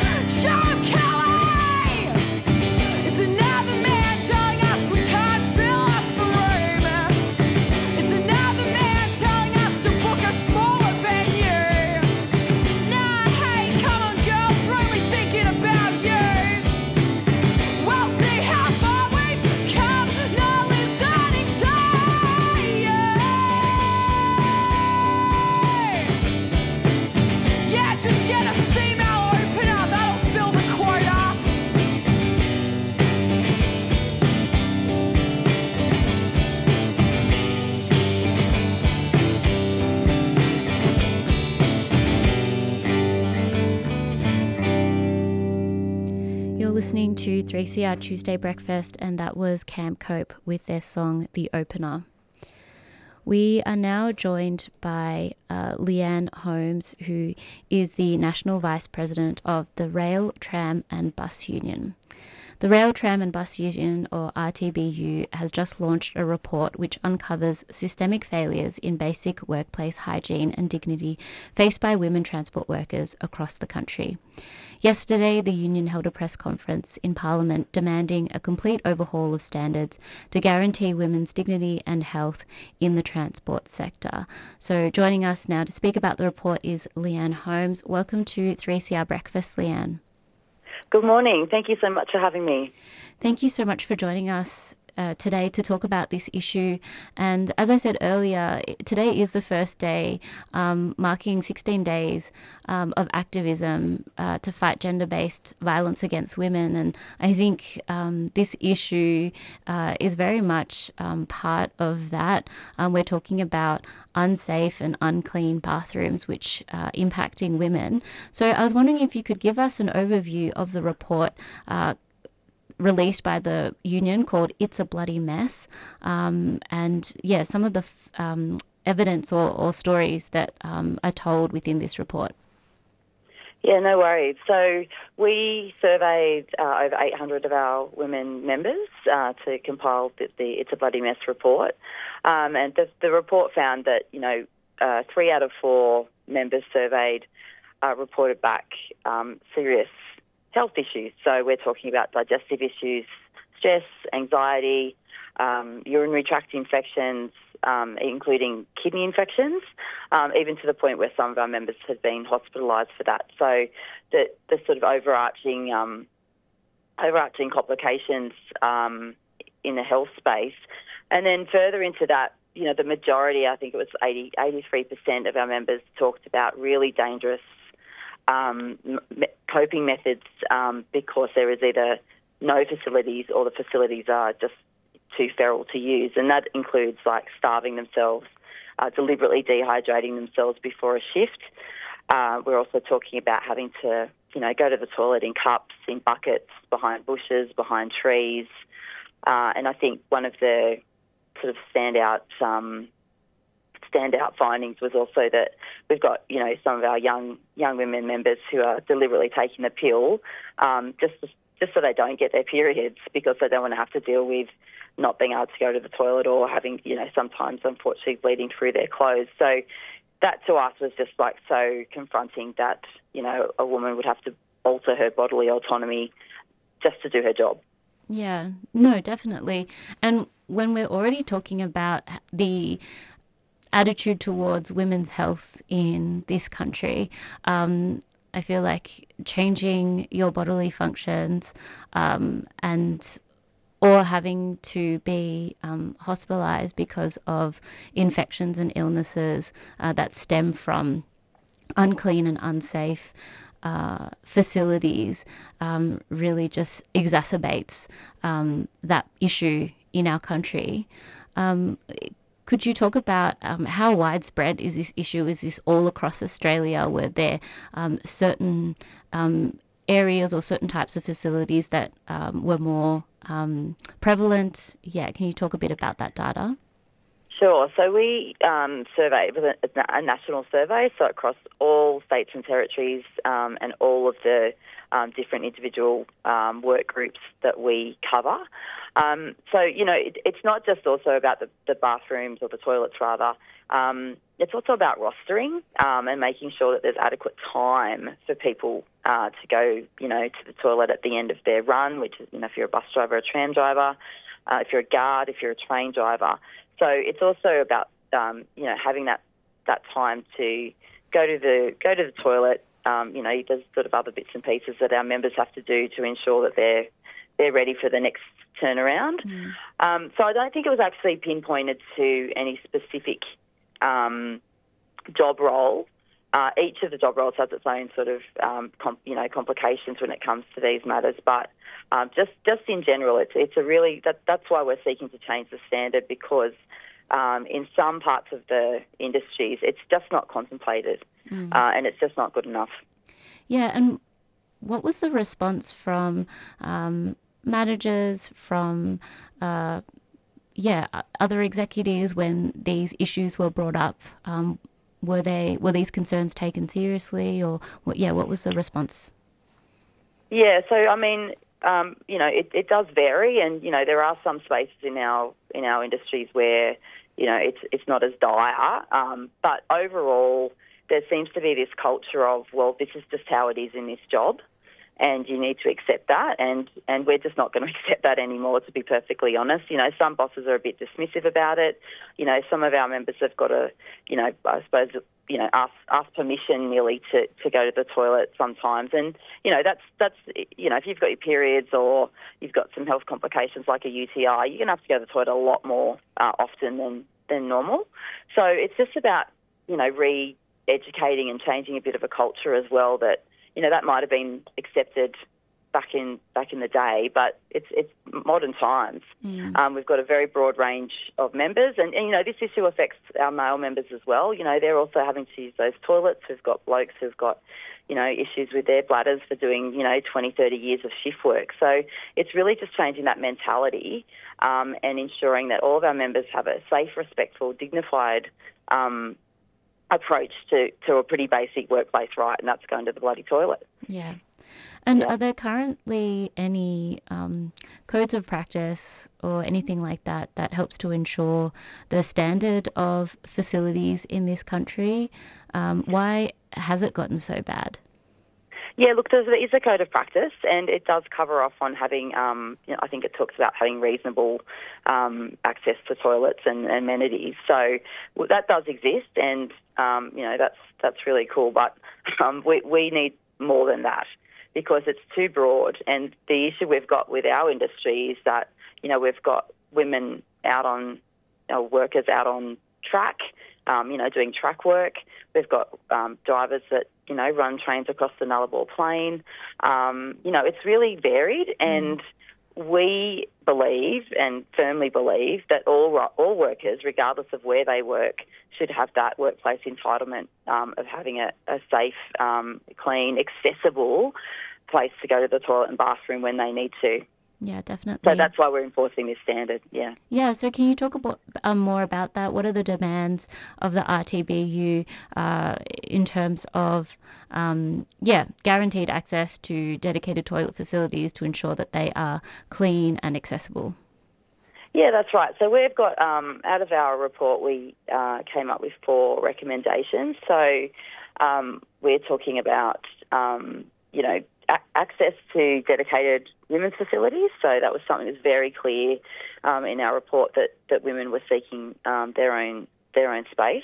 Speaker 4: It's another man telling us we can't feel
Speaker 2: to three C R Tuesday Breakfast, and that was Camp Cope with their song The Opener. We are now joined by uh, Leanne Holmes, who is the National Vice President of the Rail, Tram and Bus Union. The Rail, Tram and Bus Union, or R T B U, has just launched a report which uncovers systemic failures in basic workplace hygiene and dignity faced by women transport workers across the country. Yesterday, the union held a press conference in Parliament demanding a complete overhaul of standards to guarantee women's dignity and health in the transport sector. So joining us now to speak about the report is Leanne Holmes. Welcome to three C R Breakfast, Leanne.
Speaker 4: Good morning. Thank you so much for having me.
Speaker 2: Thank you so much for joining us uh, today to talk about this issue. And as I said earlier, today is the first day um, marking sixteen days um, of activism uh, to fight gender-based violence against women. And I think um, this issue uh, is very much um, part of that. Um, we're talking about unsafe and unclean bathrooms, which are impacting women. So I was wondering if you could give us an overview of the report uh, released by the union called It's a Bloody Mess. Um, and yeah, some of the f- um, evidence or, or stories that um, are told within this report.
Speaker 4: Yeah, no worries. So we surveyed uh, over eight hundred of our women members uh, to compile the, the It's a Bloody Mess report. Um, and the, the report found that, you know, uh, three out of four members surveyed uh, reported back um, serious health issues. So we're talking about digestive issues, stress, anxiety, um, urinary tract infections, um, including kidney infections, um, even to the point where some of our members have been hospitalised for that. So the, the sort of overarching um, overarching complications um, in the health space. And then further into that, you know, the majority, I think it was eighty, eighty-three percent of our members talked about really dangerous um, m- coping methods um, because there is either no facilities or the facilities are just too feral to use. And that includes like starving themselves, uh, deliberately dehydrating themselves before a shift. Uh, we're also talking about having to, you know, go to the toilet in cups, in buckets, behind bushes, behind trees. Uh, and I think one of the sort of standout um, standout findings was also that we've got, you know, some of our young young women members who are deliberately taking the pill um, just just so they don't get their periods because they don't want to have to deal with not being able to go to the toilet or having, you know, sometimes unfortunately bleeding through their clothes. So that to us was just like so confronting that, you know, a woman would have to alter her bodily autonomy just to do her job.
Speaker 2: Yeah, no, definitely. And when we're already talking about the attitude towards women's health in this country, um, I feel like changing your bodily functions um, and or having to be um, hospitalised because of infections and illnesses uh, that stem from unclean and unsafe uh, facilities um, really just exacerbates um, that issue in our country. Um, could you talk about um, how widespread is this issue? Is this all across Australia? Were there um, certain um, areas or certain types of facilities that um, were more um, prevalent? Yeah, can you talk a bit about that data?
Speaker 4: Sure. So we um, surveyed, it was a, a national survey, so across all states and territories um, and all of the um, different individual um, work groups that we cover. Um, so, you know, it, it's not just also about the, the bathrooms or the toilets, rather. Um, it's also about rostering um, and making sure that there's adequate time for people uh, to go, you know, to the toilet at the end of their run, which is, you know, if you're a bus driver, a tram driver, uh, if you're a guard, if you're a train driver. So it's also about, um, you know, having that, that time to go to the go to the toilet. Um, you know, there's sort of other bits and pieces that our members have to do to ensure that they're they're ready for the next turnaround. Mm. Um, so I don't think it was actually pinpointed to any specific um, job role. Uh, each of the job roles has its own sort of, um, com- you know, complications when it comes to these matters. But um, just just in general, it's it's a really that that's why we're seeking to change the standard, because um, in some parts of the industries, it's just not contemplated, mm. uh, and it's just not good enough.
Speaker 2: Yeah, and what was the response from um, managers, from uh, yeah, other executives when these issues were brought up? Um, were they were these concerns taken seriously, or what? Yeah, what was the response?
Speaker 4: Yeah, so I mean, um, you know, it, it does vary, and you know, there are some spaces in our in our industries where you know it's it's not as dire, um, but overall, there seems to be this culture of, well, this is just how it is in this job, and you need to accept that, and, and we're just not going to accept that anymore, to be perfectly honest. You know, some bosses are a bit dismissive about it. You know, some of our members have got to, you know, I suppose, you know, ask, ask permission nearly to, to go to the toilet sometimes. And, you know, that's, that's, you know, if you've got your periods or you've got some health complications like a U T I, you're going to have to go to the toilet a lot more uh, often than, than normal. So it's just about, you know, re-educating and changing a bit of a culture as well that, you know, that might have been accepted back in back in the day, but it's it's modern times. Mm. Um, we've got a very broad range of members, and, and, you know, this issue affects our male members as well. You know, they're also having to use those toilets. We've got blokes who've got, you know, issues with their bladders for doing, you know, twenty, thirty years of shift work. So it's really just changing that mentality um, and ensuring that all of our members have a safe, respectful, dignified um approach to, to a pretty basic workplace right, and that's going to the bloody toilet.
Speaker 2: Yeah. And
Speaker 4: yeah.
Speaker 2: Are there currently any um, codes of practice or anything like that that helps to ensure the standard of facilities in this country? Um, why has it gotten so bad?
Speaker 4: Yeah, look, there is a code of practice, and it does cover off on having, um, you know, I think it talks about having reasonable um, access to toilets and, and amenities. So well, that does exist, and, um, you know, that's that's really cool. But um, we, we need more than that because it's too broad. And the issue we've got with our industry is that, you know, we've got women out on, you know, workers out on track, um, you know, doing track work. We've got um, drivers that, you know, run trains across the Nullarbor Plain. Um, you know, it's really varied, and mm. we believe and firmly believe that all all workers, regardless of where they work, should have that workplace entitlement um, of having a, a safe, um, clean, accessible place to go to the toilet and bathroom when they need to.
Speaker 2: Yeah, definitely.
Speaker 4: So that's why we're enforcing this standard, yeah.
Speaker 2: Yeah, so can you talk about um, more about that? What are the demands of the R T B U uh, in terms of, um, yeah, guaranteed access to dedicated toilet facilities to ensure that they are clean and accessible?
Speaker 4: Yeah, that's right. So we've got, um, out of our report, we uh, came up with four recommendations. So um, we're talking about, um, you know, a- access to dedicated women's facilities. So that was something that's very clear um, in our report that, that women were seeking um, their own their own space.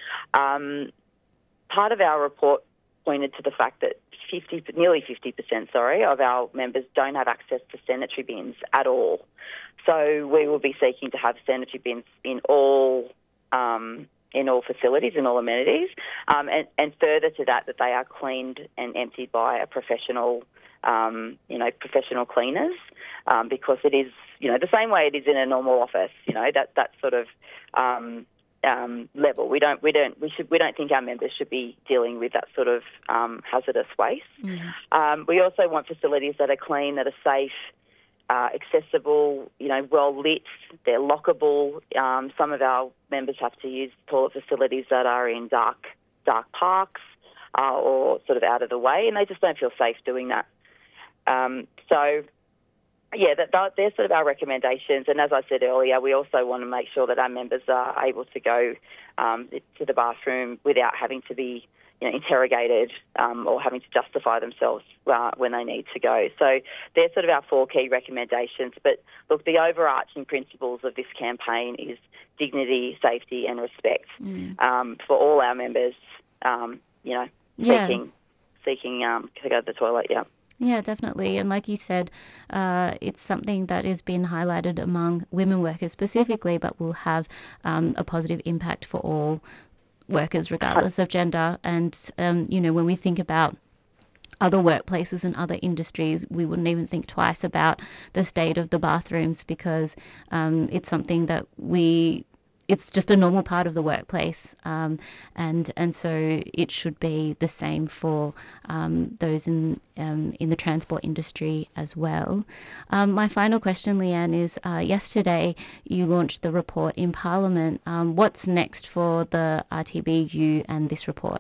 Speaker 4: Um, part of our report pointed to the fact that fifty, nearly fifty percent, sorry, of our members don't have access to sanitary bins at all. So we will be seeking to have sanitary bins in all um, in all facilities, in all amenities, um, and, and further to that, that they are cleaned and emptied by a professional, um, you know, professional cleaners, um, because it is, you know, the same way it is in a normal office, you know, that that sort of um, um, level. We don't, we don't, we should, we don't think our members should be dealing with that sort of um, hazardous waste. Mm-hmm. Um, we also want facilities that are clean, that are safe, Uh, accessible, you know, well lit, they're lockable. Um, some of our members have to use toilet facilities that are in dark, dark parks uh, or sort of out of the way, and they just don't feel safe doing that. Um, so, yeah, that, that, they're sort of our recommendations. And as I said earlier, we also want to make sure that our members are able to go um, to the bathroom without having to be, you know, interrogated um, or having to justify themselves uh, when they need to go. So they're sort of our four key recommendations. But look, the overarching principles of this campaign is dignity, safety and respect mm. um, for all our members, um, you know,
Speaker 2: yeah.
Speaker 4: seeking, seeking um, to go to the toilet, yeah.
Speaker 2: Yeah, definitely. And like you said, uh, it's something that has been highlighted among women workers specifically, but will have um, a positive impact for all workers regardless of gender. And, um, you know, when we think about other workplaces and other industries, we wouldn't even think twice about the state of the bathrooms because um, it's something that we it's just a normal part of the workplace, um, and and so it should be the same for um, those in um, in the transport industry as well. Um, my final question, Leanne, is uh, yesterday you launched the report in Parliament. Um, what's next for the R T B U and this report?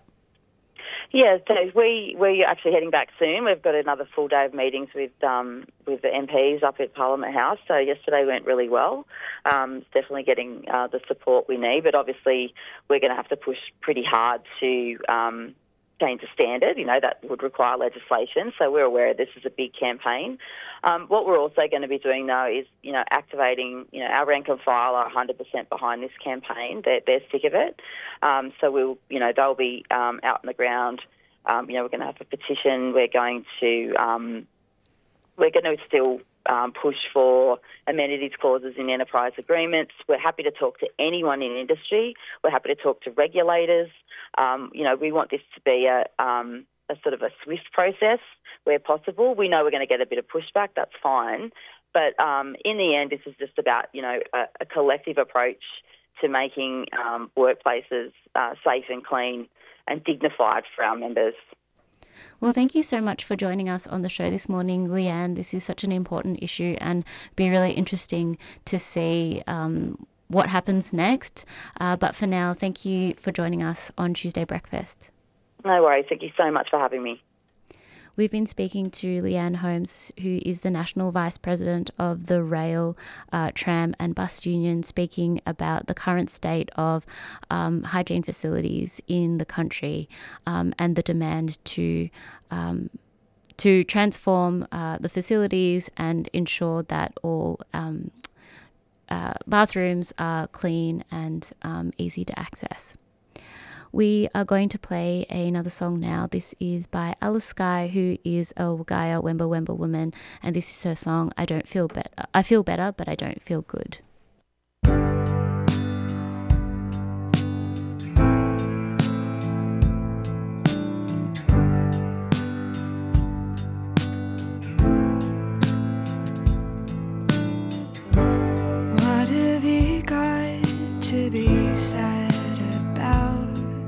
Speaker 4: Yeah, so we, we're actually heading back soon. We've got another full day of meetings with um, with the M Ps up at Parliament House. So yesterday went really well. Um, it's definitely getting uh, the support we need, but obviously we're going to have to push pretty hard to um, change the standard. You know, that would require legislation. So we're aware this is a big campaign. Um, what we're also going to be doing, though, is, you know, activating, you know, our rank and file are one hundred percent behind this campaign. They're, they're sick of it. Um, so we'll, you know, they'll be um, out on the ground. Um, you know, we're going to have a petition. We're going to, um, we're going to still um, push for amenities clauses in enterprise agreements. We're happy to talk to anyone in industry. We're happy to talk to regulators. Um, you know, we want this to be a, um, a sort of a swift process where possible. We know we're going to get a bit of pushback. That's fine. But um, in the end, this is just about, you know, a, a collective approach to making um, workplaces uh, safe and clean and dignified for our members.
Speaker 2: Well, thank you so much for joining us on the show this morning, Leanne. This is such an important issue and be really interesting to see um, what happens next. Uh, but for now, thank you for joining us on Tuesday Breakfast.
Speaker 4: No worries. Thank you so much for having me.
Speaker 2: We've been speaking to Leanne Holmes, who is the National Vice President of the Rail, uh, Tram and Bus Union, speaking about the current state of um, hygiene facilities in the country um, and the demand to um, to transform uh, the facilities and ensure that all um, uh, bathrooms are clean and um, easy to access. We are going to play another song now. This is by Alice Skye, who is a Wagaya Wemba Wemba woman, and this is her song, I Don't Feel Better. I Feel Better, but I Don't Feel Good.
Speaker 5: What have you got to be sad about?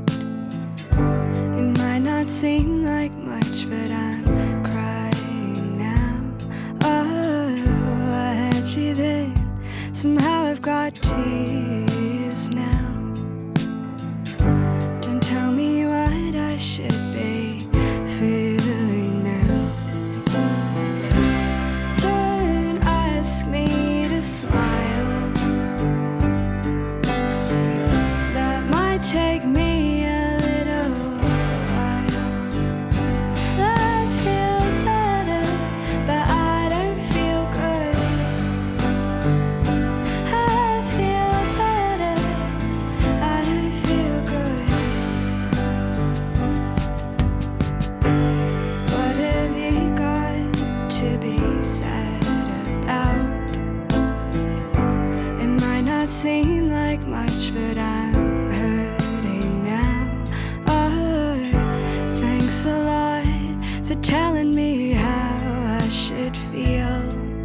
Speaker 5: It might not seem like much, but I'm crying now. Oh, I had you then. Somehow I've got tears now. Don't tell me what I should be feeling now. Don't ask me to smile. That might take me seem like much, but I'm hurting now. Oh, thanks a lot for telling me how I should feel.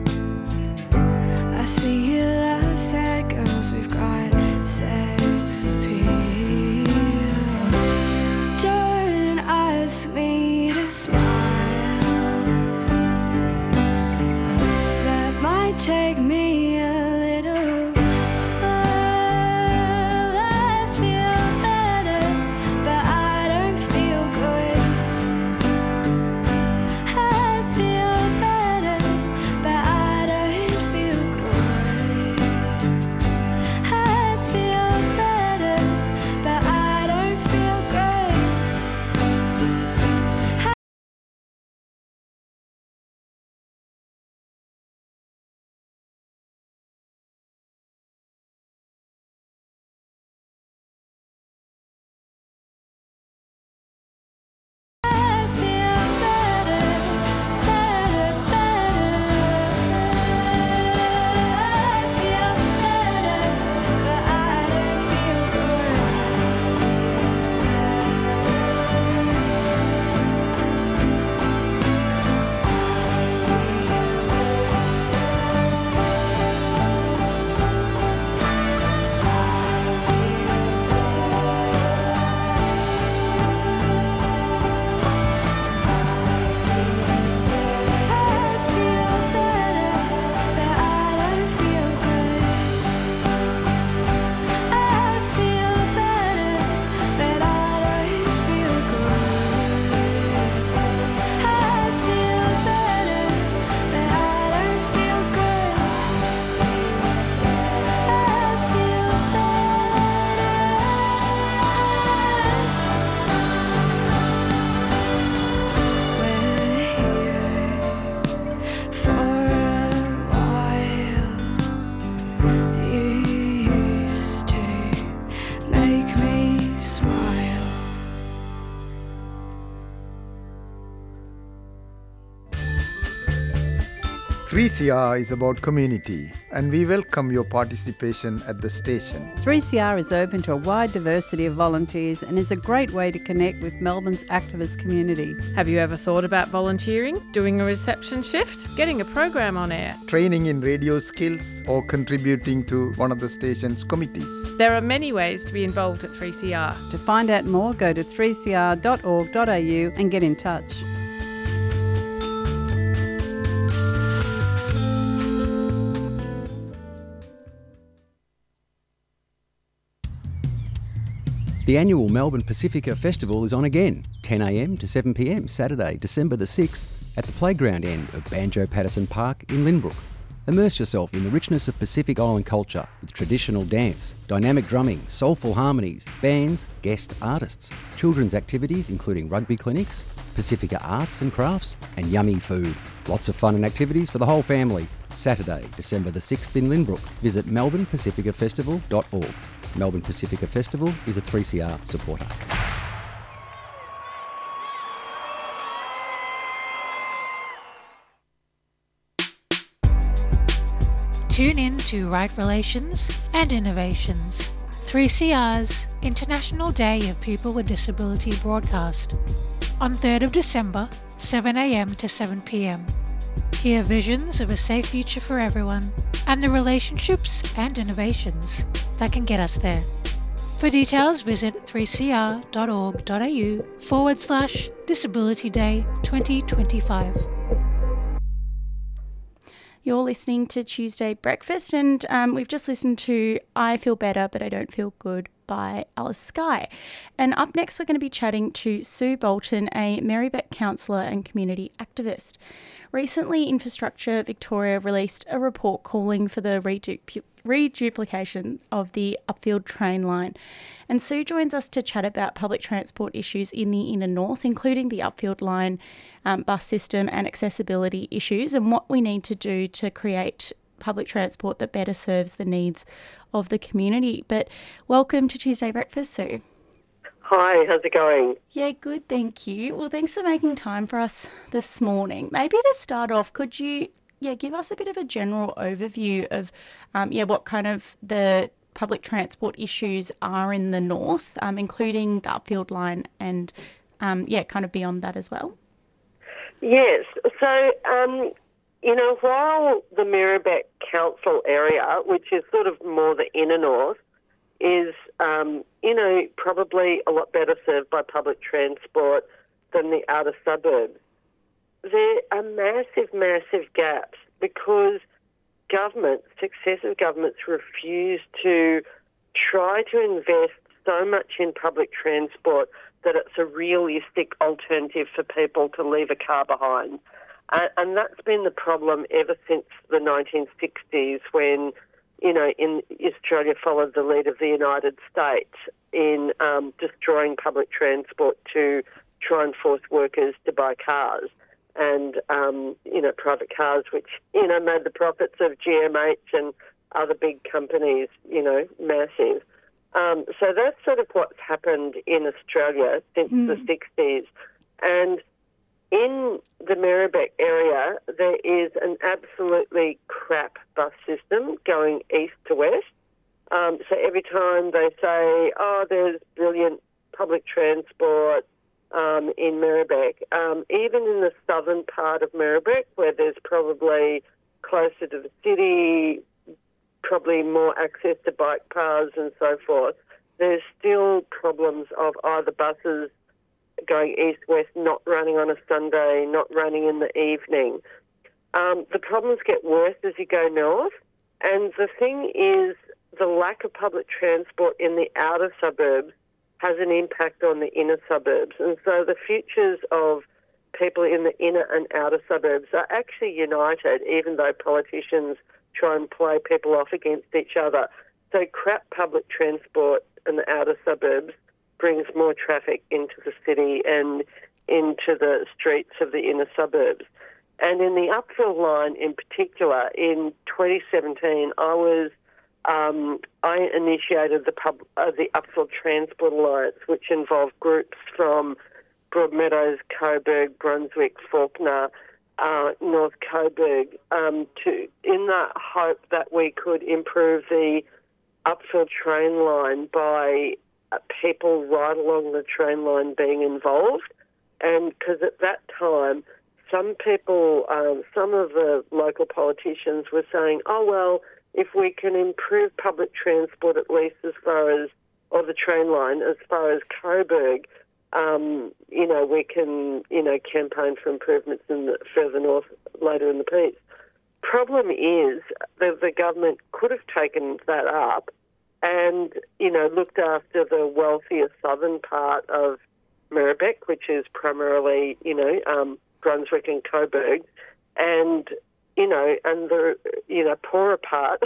Speaker 5: I see you love sad girls, we've got sex appeal. Don't ask me to smile. That might take me a little.
Speaker 21: three C R is about community, and we welcome your participation at the station.
Speaker 22: three C R is open to a wide diversity of volunteers and is a great way to connect with Melbourne's activist community.
Speaker 1: Have you ever thought about volunteering, doing a reception shift, getting a program on air?
Speaker 21: Training in radio skills or contributing to one of the station's committees.
Speaker 1: There are many ways to be involved at three C R.
Speaker 22: To find out more, go to three c r dot org dot a u and get in touch.
Speaker 6: The annual Melbourne Pacifica Festival is on again, ten a m to seven p m Saturday, December the sixth, at the playground end of Banjo Patterson Park in Lynbrook. Immerse yourself in the richness of Pacific Island culture with traditional dance, dynamic drumming, soulful harmonies, bands, guest artists, children's activities including rugby clinics, Pacifica arts and crafts, and yummy food. Lots of fun and activities for the whole family. Saturday, December the sixth in Lynbrook. Visit melbourne pacifica festival dot org. Melbourne Pacifica Festival is a three C R supporter.
Speaker 7: Tune in to Right Relations and Innovations, three C R's International Day of People with Disability broadcast, on third of December, seven a m to seven p m. Hear visions of a safe future for everyone and the relationships and innovations that can get us there. For details, visit three c r dot org dot a u forward slash Disability Day twenty twenty-five.
Speaker 2: You're listening to Tuesday Breakfast, and um, we've just listened to I Feel Better But I Don't Feel Good by Alice Skye. And up next we're going to be chatting to Sue Bolton, a Marybeck counsellor and community activist. Recently, Infrastructure Victoria released a report calling for the redu- reduplication of the Upfield train line. And Sue joins us to chat about public transport issues in the inner north, including the Upfield line um, bus system and accessibility issues, and what we need to do to create public transport that better serves the needs of the community. But welcome to Tuesday Breakfast, Sue.
Speaker 23: Hi, how's it going?
Speaker 2: Yeah, good, thank you. Well, thanks for making time for us this morning. Maybe to start off, could you yeah give us a bit of a general overview of um, yeah what kind of the public transport issues are in the north, um, including the Upfield line and um, yeah, kind of beyond that as well?
Speaker 23: Yes, so um, you know, while the Marybeck Council area, which is sort of more the inner north, is, um, you know, probably a lot better served by public transport than the outer suburbs, there are massive, massive gaps because governments, successive governments, refuse to try to invest so much in public transport that it's a realistic alternative for people to leave a car behind. Uh, and that's been the problem ever since the nineteen sixties when, you know, in Australia followed the lead of the United States in um, destroying public transport to try and force workers to buy cars and, um, you know, private cars, which, you know, made the profits of G M H and other big companies, you know, massive. Um, so that's sort of what's happened in Australia since mm. the sixties. And in the Marybeck area, there is an absolutely crap bus system going east to west. Um, so every time they say, oh, there's brilliant public transport um, in Marybeck, um, even in the southern part of Marybeck, where there's probably closer to the city, probably more access to bike paths and so forth, there's still problems of either buses going east-west, not running on a Sunday, not running in the evening. Um, the problems get worse as you go north, and the thing is the lack of public transport in the outer suburbs has an impact on the inner suburbs. And so the futures of people in the inner and outer suburbs are actually united, even though politicians try and play people off against each other. So crap public transport in the outer suburbs brings more traffic into the city and into the streets of the inner suburbs. And in the Upfield line in particular, in twenty seventeen, I was um, I initiated the pub, uh, the Upfield Transport Alliance, which involved groups from Broadmeadows, Coburg, Brunswick, Fawkner, uh, North Coburg um, to in the hope that we could improve the upfill train line by uh, people right along the train line being involved. And because at that time, some people, um, some of the local politicians were saying, oh, well, if we can improve public transport at least as far as, or the train line, as far as Coburg, um, you know, we can, you know, campaign for improvements in the, further north later in the piece. Problem is that the government could have taken that up and, you know, looked after the wealthier southern part of Mirrabek, which is primarily, you know, um, Brunswick and Coburg, and, you know, and the, you know, poorer part,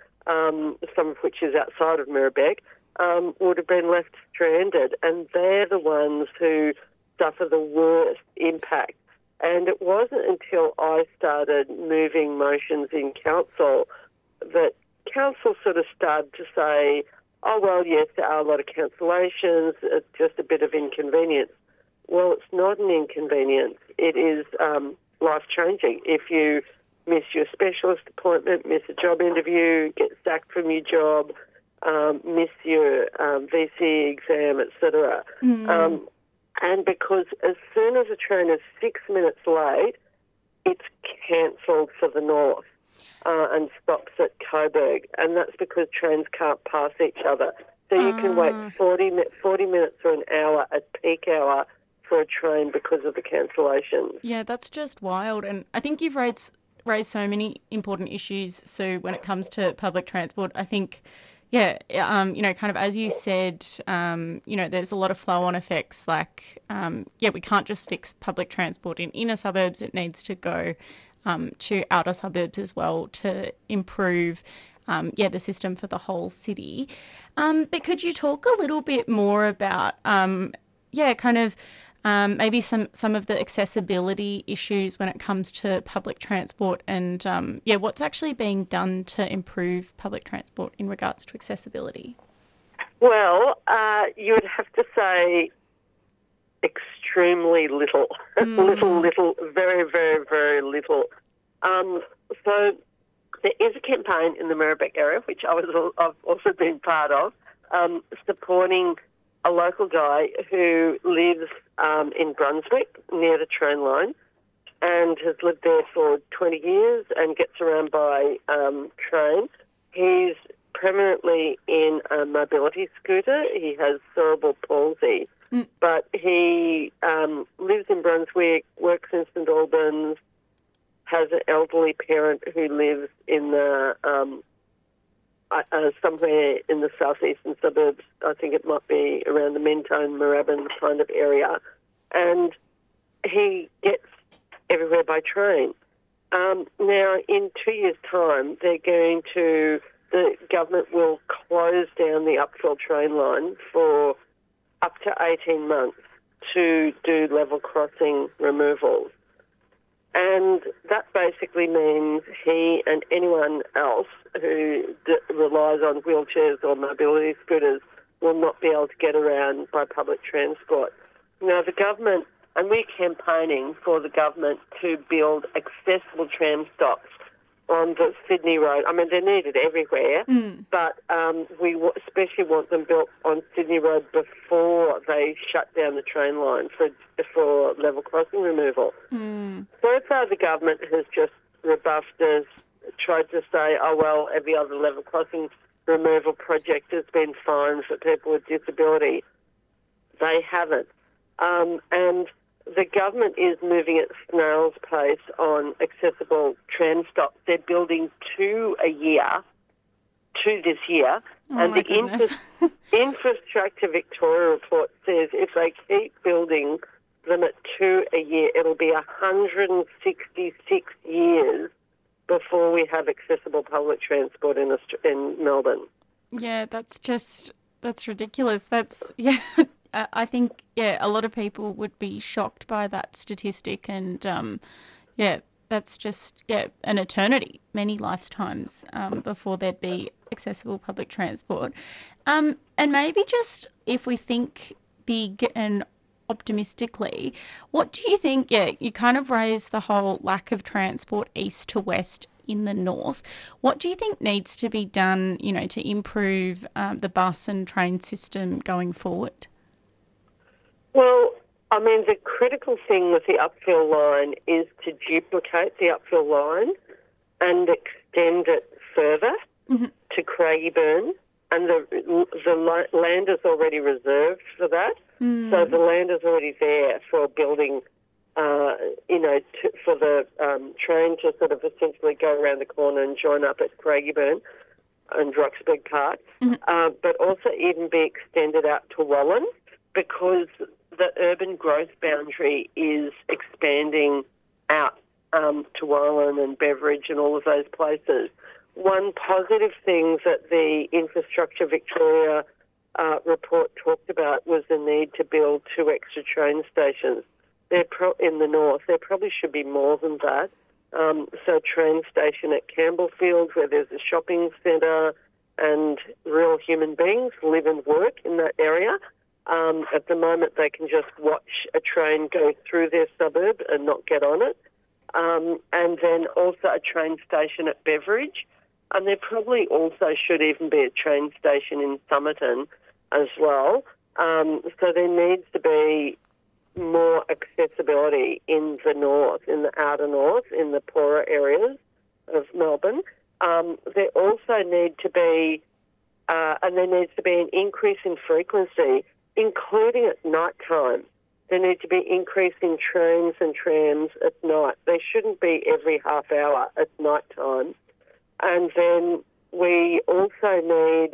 Speaker 23: um, some of which is outside of Mirrabek, um, would have been left stranded, and they're the ones who suffer the worst impact. And it wasn't until I started moving motions in council that council sort of started to say, oh, well, yes, there are a lot of cancellations, it's just a bit of inconvenience. Well, it's not an inconvenience. It is um, life-changing. If you miss your specialist appointment, miss a job interview, get sacked from your job, um, miss your um, V C exam, et cetera. Mm. Um, and because as soon as a train is six minutes late, it's cancelled for the north uh, and stops at Coburg. And that's because trains can't pass each other. So you uh. can wait forty, forty minutes or an hour at peak hour for a train because of the cancellations.
Speaker 8: Yeah, that's just wild. And I think you've raised, raised so many important issues, Sue, when it comes to public transport. I think, yeah, um, you know, kind of as you said, um, you know, there's a lot of flow-on effects. Like, um, yeah, we can't just fix public transport in inner suburbs. It needs to go um, to outer suburbs as well to improve Um, yeah, the system for the whole city. Um, but could you talk a little bit more about, um, yeah, kind of um, maybe some, some of the accessibility issues when it comes to public transport and, um, yeah, what's actually being done to improve public transport in regards to accessibility?
Speaker 23: Well, uh, you would have to say extremely little, mm. little, little, very, very, very little. Um, so... There is a campaign in the Mirrabek area, which I was, I've also been part of, um, supporting a local guy who lives um, in Brunswick near the train line and has lived there for twenty years and gets around by um, train. He's permanently in a mobility scooter. He has cerebral palsy, mm. but he um, lives in Brunswick, works in St Albans, has an elderly parent who lives in the um, uh, somewhere in the southeastern suburbs. I think it might be around the Mentone, Moorabbin kind of area, and he gets everywhere by train. Um, now, in two years' time, they're going to the government will close down the Upfill train line for up to eighteen months to do level crossing removals. And that basically means he and anyone else who d- relies on wheelchairs or mobility scooters will not be able to get around by public transport. Now, the government, and we're campaigning for the government to build accessible tram stops on the Sydney Road. I mean, they're needed everywhere, mm. but um, we w- especially want them built on Sydney Road before they shut down the train line for for level crossing removal. Mm. So far, the government has just rebuffed us, tried to say, oh, well, every other level crossing removal project has been fine for people with disability. They haven't. Um, and the government is moving at snail's pace on accessible tram stops. They're building two a year, two this year.
Speaker 8: Oh,
Speaker 23: and the
Speaker 8: infra-
Speaker 23: Infrastructure Victoria report says if they keep building them at two a year, it'll be one hundred sixty-six years before we have accessible public transport in in Melbourne.
Speaker 8: Yeah, that's just, that's ridiculous. That's, yeah. I think, yeah, a lot of people would be shocked by that statistic and, um, yeah, that's just, yeah, an eternity, many lifetimes um, before there'd be accessible public transport. Um, and maybe just if we think big and optimistically. What do you think? Yeah, you kind of raised the whole lack of transport east to west in the north. What do you think needs to be done, you know, to improve um, the bus and train system going forward?
Speaker 23: Well, I mean, the critical thing with the Upfill line is to duplicate the Upfill line and extend it further mm-hmm. to Craigieburn, and the the land is already reserved for that. Mm. So the land is already there for building, uh, you know, to, for the um, train to sort of essentially go around the corner and join up at Craigieburn and Roxburgh Park, mm-hmm. uh, but also even be extended out to Wallan, because the urban growth boundary is expanding out um, to Wallan and Beveridge and all of those places. One positive thing that the Infrastructure Victoria uh, report talked about was the need to build two extra train stations. They're pro- in the north. There probably should be more than that. Um, so a train station at Campbellfield where there's a shopping centre and real human beings live and work in that area. Um, at the moment, they can just watch a train go through their suburb and not get on it. Um, and then also a train station at Beveridge. And there probably also should even be a train station in Somerton as well. Um, so there needs to be more accessibility in the north, in the outer north, in the poorer areas of Melbourne. Um, there also need to be, uh, and there needs to be an increase in frequency, including at night time. There need to be increasing trains and trams at night. They shouldn't be every half hour at night time. And then we also need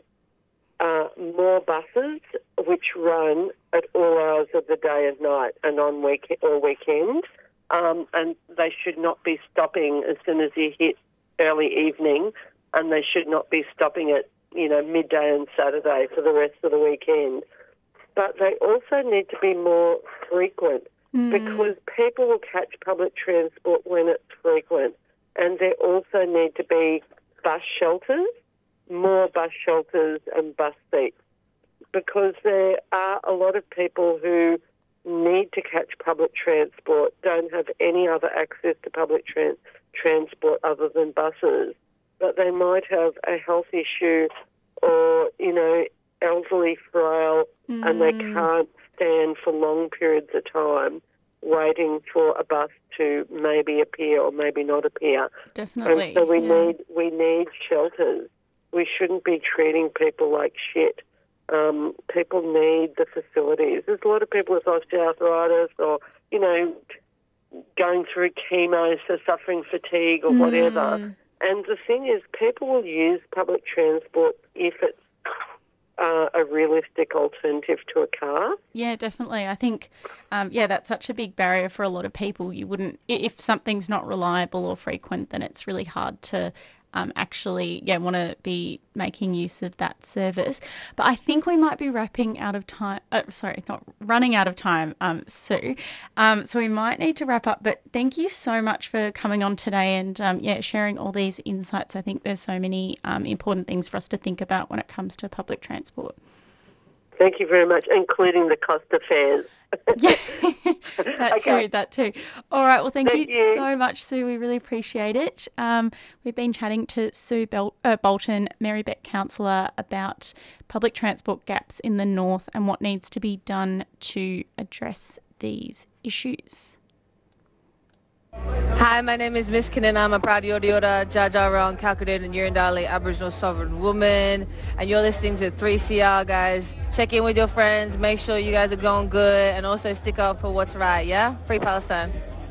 Speaker 23: uh, more buses which run at all hours of the day and night and on week or weekend. Um, and they should not be stopping as soon as you hit early evening, and they should not be stopping at, you know, midday on Saturday for the rest of the weekend. But they also need to be more frequent mm. because people will catch public transport when it's frequent. And there also need to be bus shelters, more bus shelters and bus seats, because there are a lot of people who need to catch public transport, don't have any other access to public tra- transport other than buses, but they might have a health issue or, you know, elderly, frail, mm. and they can't stand for long periods of time waiting for a bus to maybe appear or maybe not appear.
Speaker 8: Definitely.
Speaker 23: And so we
Speaker 8: yeah.
Speaker 23: need we need shelters. We shouldn't be treating people like shit. Um, people need the facilities. There's a lot of people with osteoarthritis or, you know, going through chemo, so suffering fatigue or mm. whatever. And the thing is, people will use public transport if it's Uh, a realistic alternative to a car.
Speaker 8: Yeah, definitely. I think, um, yeah, that's such a big barrier for a lot of people. You wouldn't, if something's not reliable or frequent, then it's really hard to um, actually, yeah, want to be making use of that service. But I think we might be wrapping out of time. Uh, sorry, not running out of time, um, Sue. Um, so we might need to wrap up. But thank you so much for coming on today and, um, yeah, sharing all these insights. I think there's so many um, important things for us to think about when it comes to public transport.
Speaker 23: Thank you very much, including the cost of fares.
Speaker 8: Yeah, that okay. too, that too. All right, well, thank, thank you,
Speaker 23: you
Speaker 8: so much, Sue. We really appreciate it. Um, we've been chatting to Sue Bel- uh, Bolton, Marybeck councillor, about public transport gaps in the north and what needs to be done to address these issues.
Speaker 17: Hi, my name is Miss Kinnan. I'm a proud Yorta Yorta, Dja Calculated and Yurundali Aboriginal Sovereign Woman. And you're listening to three C R, guys. Check in with your friends. Make sure you guys are going good. And also stick up for what's right, yeah? Free Palestine.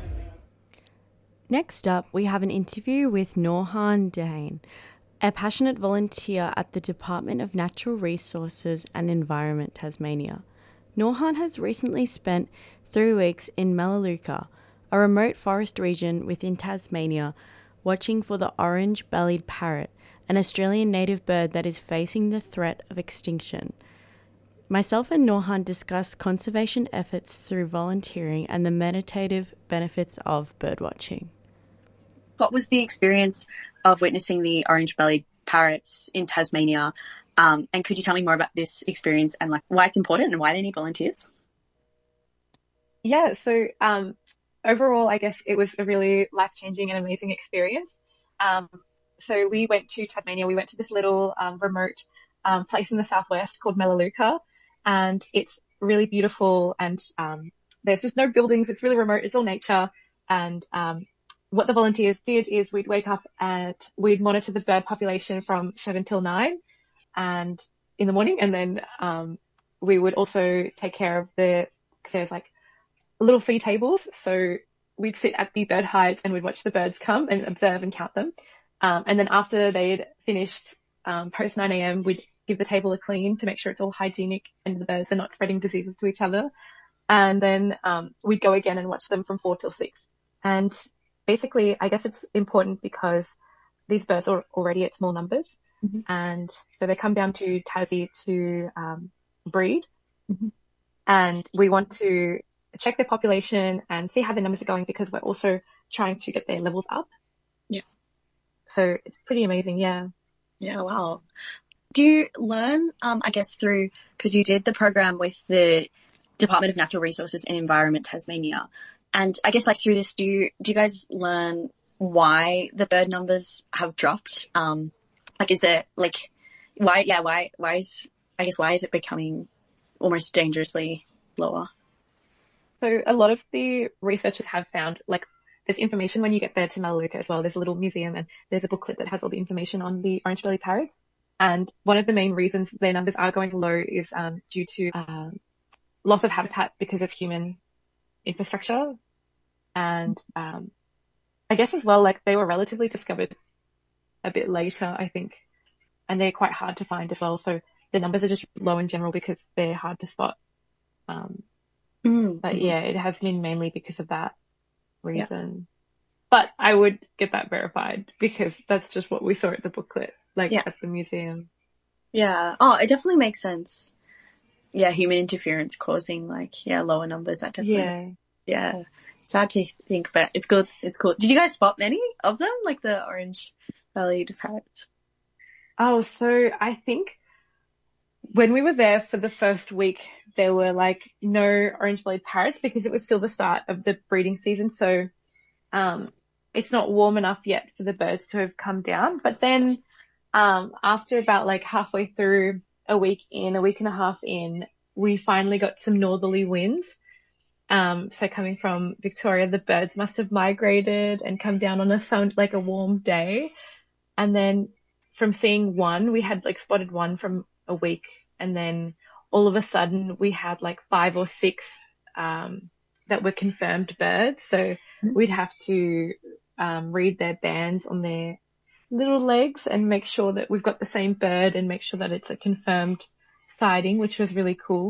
Speaker 9: Next up, we have an interview with Norhan Dane, a passionate volunteer at the Department of Natural Resources and Environment, Tasmania. Norhan has recently spent three weeks in Melaleuca, a remote forest region within Tasmania, watching for the orange-bellied parrot, an Australian native bird that is facing the threat of extinction. Myself and Norhan discuss conservation efforts through volunteering and the meditative benefits of birdwatching.
Speaker 12: What was the experience of witnessing the orange-bellied parrots in Tasmania? Um, and could you tell me more about this experience and like why it's important and why they need volunteers?
Speaker 11: Yeah, so um, overall, I guess it was a really life-changing and amazing experience. Um, so we went to Tasmania. We went to this little um, remote um, place in the southwest called Melaleuca, and it's really beautiful. And um, there's just no buildings. It's really remote. It's all nature. And um, what the volunteers did is we'd wake up and we'd monitor the bird population from seven till nine, and in the morning, and then um, we would also take care of the. Cause there's like little free tables, so we'd sit at the bird hides and we'd watch the birds come and observe and count them. Um, and then after they'd finished um, post nine a.m., we'd give the table a clean to make sure it's all hygienic and the birds are not spreading diseases to each other. And then um, we'd go again and watch them from four till six. And basically, I guess it's important because these birds are already at small numbers. Mm-hmm. And so they come down to Tassie to um, breed. Mm-hmm. And we want to check their population and see how their numbers are going, because we're also trying to get their levels up.
Speaker 12: Yeah.
Speaker 11: So it's pretty amazing, yeah.
Speaker 12: Yeah, wow. Do you learn, um, I guess, through, because you did the program with the Department of Natural Resources and Environment Tasmania, and I guess like through this, do you, do you guys learn why the bird numbers have dropped? Um, like, is there, like, why, yeah, why, why is, I guess, why is it becoming almost dangerously lower?
Speaker 11: So a lot of the researchers have found, like, there's information when you get there to Melaleuca as well. There's a little museum and there's a booklet that has all the information on the orange-bellied parrots. And one of the main reasons their numbers are going low is um, due to um, loss of habitat because of human infrastructure. And um, I guess as well, like, they were relatively discovered a bit later, I think. And they're quite hard to find as well. So the numbers are just low in general because they're hard to spot. Um,
Speaker 12: mm-hmm.
Speaker 11: But yeah, it has been mainly because of that reason. Yeah. But I would get that verified because that's just what we saw at the booklet, like yeah. at the museum.
Speaker 12: Yeah. Oh, it definitely makes sense. Yeah, human interference causing like, yeah, lower numbers. That definitely.
Speaker 11: Yeah.
Speaker 12: Yeah. It's hard to think, but it's good. It's cool. Did you guys spot many of them, like the orange-bellied parrots?
Speaker 11: Oh, so I think when we were there for the first week, there were like no orange-bellied parrots because it was still the start of the breeding season. So um, it's not warm enough yet for the birds to have come down. But then um, after about like halfway through a week in, a week and a half in, we finally got some northerly winds. Um, so coming from Victoria, the birds must have migrated and come down on a sun, like a warm day. And then from seeing one, we had like spotted one from a week, and then all of a sudden we had like five or six um, that were confirmed birds. So mm-hmm. we'd have to um, read their bands on their little legs and make sure that we've got the same bird and make sure that it's a confirmed sighting, which was really cool.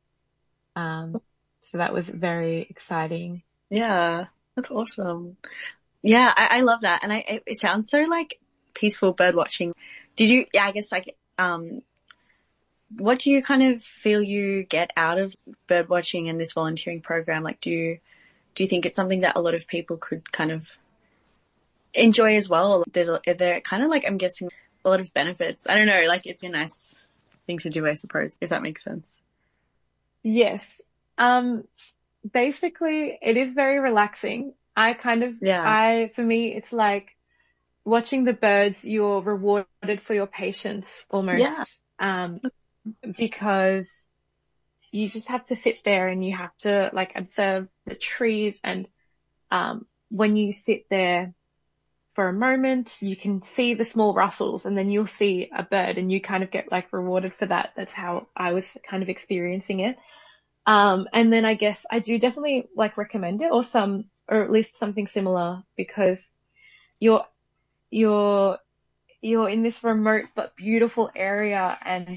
Speaker 11: Um, so that was very exciting.
Speaker 12: Yeah, that's awesome. Yeah, I, I love that. And I, it, it sounds so like peaceful bird watching. Did you, yeah, I guess like, um, what do you kind of feel you get out of bird watching and this volunteering program? Like, do you, do you think it's something that a lot of people could kind of enjoy as well? There's a, there kind of like, I'm guessing a lot of benefits. I don't know, like it's a nice thing to do, I suppose, if that makes sense.
Speaker 11: Yes. Um, basically it is very relaxing. I kind of, yeah. I, for me, it's like watching the birds, you're rewarded for your patience almost.
Speaker 12: Yeah.
Speaker 11: Um, because you just have to sit there and you have to like observe the trees. And, um, when you sit there for a moment, you can see the small rustles and then you'll see a bird and you kind of get like rewarded for that. That's how I was kind of experiencing it. Um, and then I guess I do definitely like recommend it, or some, or at least something similar, because you're, you're, you're in this remote but beautiful area, and,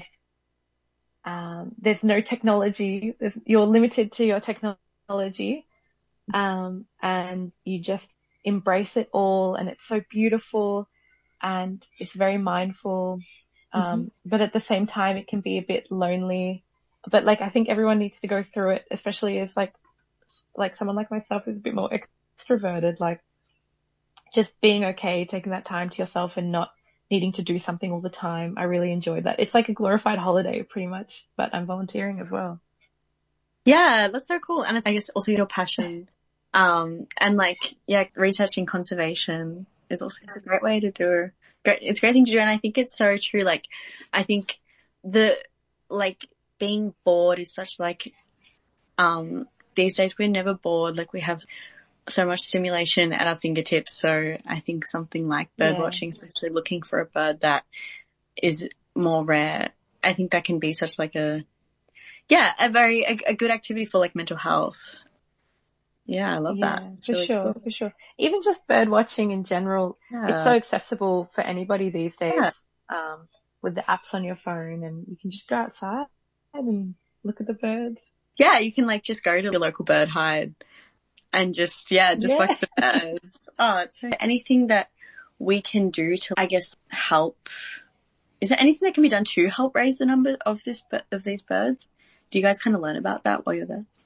Speaker 11: um, there's no technology. There's, you're limited to your technology. Um, and you just embrace it all, and it's so beautiful and it's very mindful. Um, mm-hmm. But at the same time, it can be a bit lonely. But like, I think everyone needs to go through it, especially as like, like someone like myself who's a bit more extroverted, like just being okay, taking that time to yourself and not needing to do something all the time. I really enjoyed that. It's like a glorified holiday pretty much, but I'm volunteering as well.
Speaker 12: Yeah, that's so cool. And it's, I guess, also your passion. Um, and like, yeah, researching conservation is also, it's a great way to do, great, it's a great thing to do. And I think it's so true. Like, I think the, like, being bored is such like, um, these days we're never bored. Like, we have so much stimulation at our fingertips. So I think something like bird
Speaker 11: Yeah.
Speaker 12: watching, especially looking for a bird that is more rare, I think that can be such like a, yeah, a very, a, a good activity for like mental health. Yeah, I love
Speaker 11: Yeah,
Speaker 12: that. It's
Speaker 11: for
Speaker 12: really
Speaker 11: sure,
Speaker 12: cool.
Speaker 11: for sure. Even just bird watching in general,
Speaker 12: Yeah.
Speaker 11: it's so accessible for anybody these days.
Speaker 12: Yeah.
Speaker 11: Um, with the apps on your phone, and you can just go outside and look at the birds.
Speaker 12: Yeah, you can like just go to your local bird hide and just, yeah, just
Speaker 11: Yeah.
Speaker 12: watch the birds. Oh, it's so anything that we can do to, I guess, help. Is there anything that can be done to help raise the number of this of these birds? Do you guys kind of learn about that while you're there?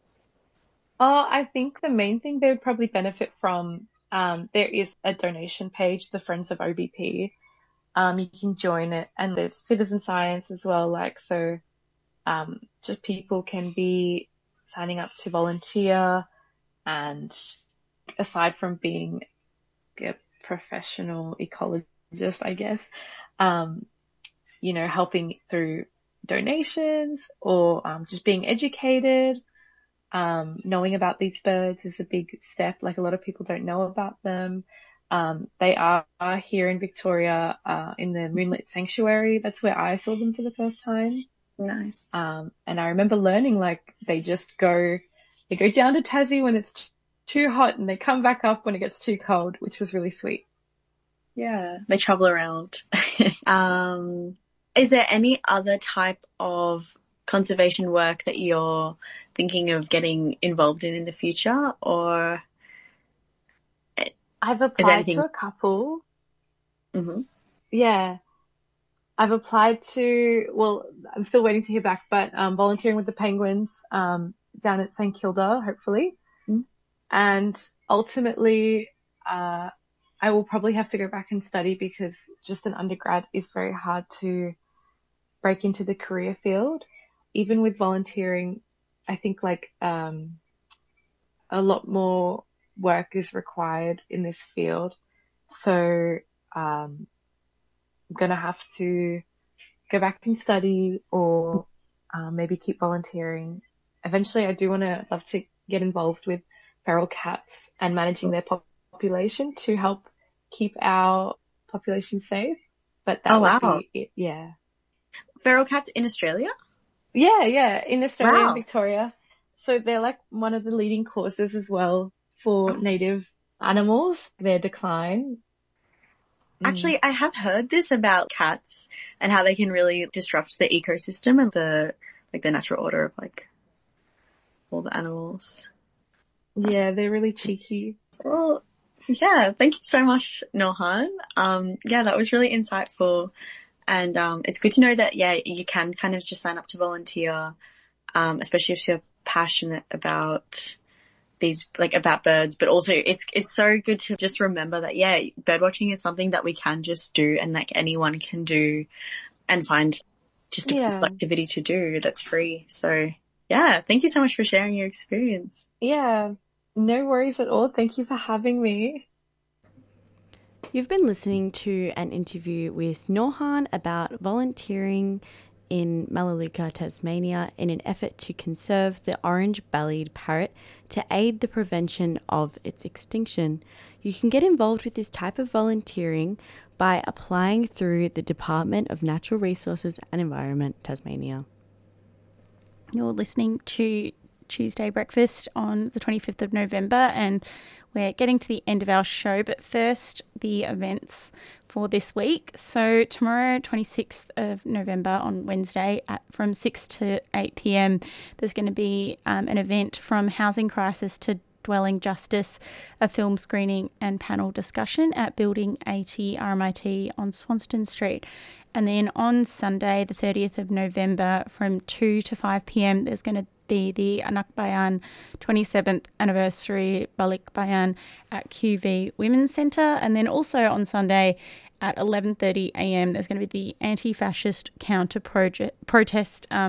Speaker 11: Oh, I think the main thing they would probably benefit from, um, there is a donation page, the Friends of O B P. Um, you can join it, and there's citizen science as well. Like, so, um, just people can be signing up to volunteer, and aside from being a professional ecologist, I guess, um, you know, helping through donations or um, just being educated. Um, knowing about these birds is a big step. Like, a lot of people don't know about them. Um, they are, are here in Victoria, uh, in the Moonlit Sanctuary. That's where I saw them for the first time.
Speaker 12: Nice.
Speaker 11: Um, and I remember learning, like, they just go, they go down to Tassie when it's t- too hot, and they come back up when it gets too cold, which was really sweet.
Speaker 12: Yeah, they travel around. um, is there any other type of conservation work that you're thinking of getting involved in in the future, or
Speaker 11: I've
Speaker 12: is
Speaker 11: applied
Speaker 12: anything?
Speaker 11: to a couple.
Speaker 12: Mm-hmm.
Speaker 11: Yeah. I've applied to, well, I'm still waiting to hear back, but um, volunteering with the penguins um, down at St Kilda, hopefully.
Speaker 12: Mm.
Speaker 11: And ultimately, uh, I will probably have to go back and study, because just an undergrad is very hard to break into the career field. Even with volunteering, I think like um, a lot more work is required in this field. So um, I'm going to have to go back and study, or um, maybe keep volunteering. Eventually, I do want to love to get involved with feral cats and managing their pop- population to help keep our population safe. But that
Speaker 12: Oh,
Speaker 11: would
Speaker 12: wow.
Speaker 11: be it, yeah.
Speaker 12: Feral cats in Australia?
Speaker 11: Yeah, yeah, in Australia
Speaker 12: Wow.
Speaker 11: and Victoria. So they're like one of the leading causes as well for native animals, their decline. Mm.
Speaker 12: Actually, I have heard this about cats and how they can really disrupt the ecosystem and the like the natural order of like all the animals.
Speaker 11: Yeah, they're really cheeky.
Speaker 12: Well, yeah, thank you so much, Norhan. Um, yeah, that was really insightful. And um, it's good to know that, yeah, you can kind of just sign up to volunteer, um, especially if you're passionate about these, like about birds. But also it's it's so good to just remember that, yeah, bird watching is something that we can just do and like anyone can do and find just a
Speaker 11: Yeah.
Speaker 12: peaceful activity to do that's free. So, yeah, thank you so much for sharing your experience.
Speaker 11: Yeah, no worries at all. Thank you for having me.
Speaker 9: You've been listening to an interview with Norhan about volunteering in Melaleuca, Tasmania, in an effort to conserve the orange-bellied parrot to aid the prevention of its extinction. You can get involved with this type of volunteering by applying through the Department of Natural Resources and Environment, Tasmania.
Speaker 2: You're listening to Tuesday Breakfast on the twenty-fifth of November, and we're getting to the end of our show, but first the events for this week. So tomorrow, twenty-sixth of November, on Wednesday at from six to eight p.m, there's going to be um, an event from Housing Crisis to Dwelling Justice, a film screening and panel discussion at Building eighty R M I T on Swanston Street. And then on Sunday, the thirtieth of November, from two to five p.m, there's going to be the Anak Bayan twenty-seventh anniversary Balik Bayan at Q V Women's Centre. And then also on Sunday at eleven thirty a.m, there's going to be the anti-fascist counter proje- protest um,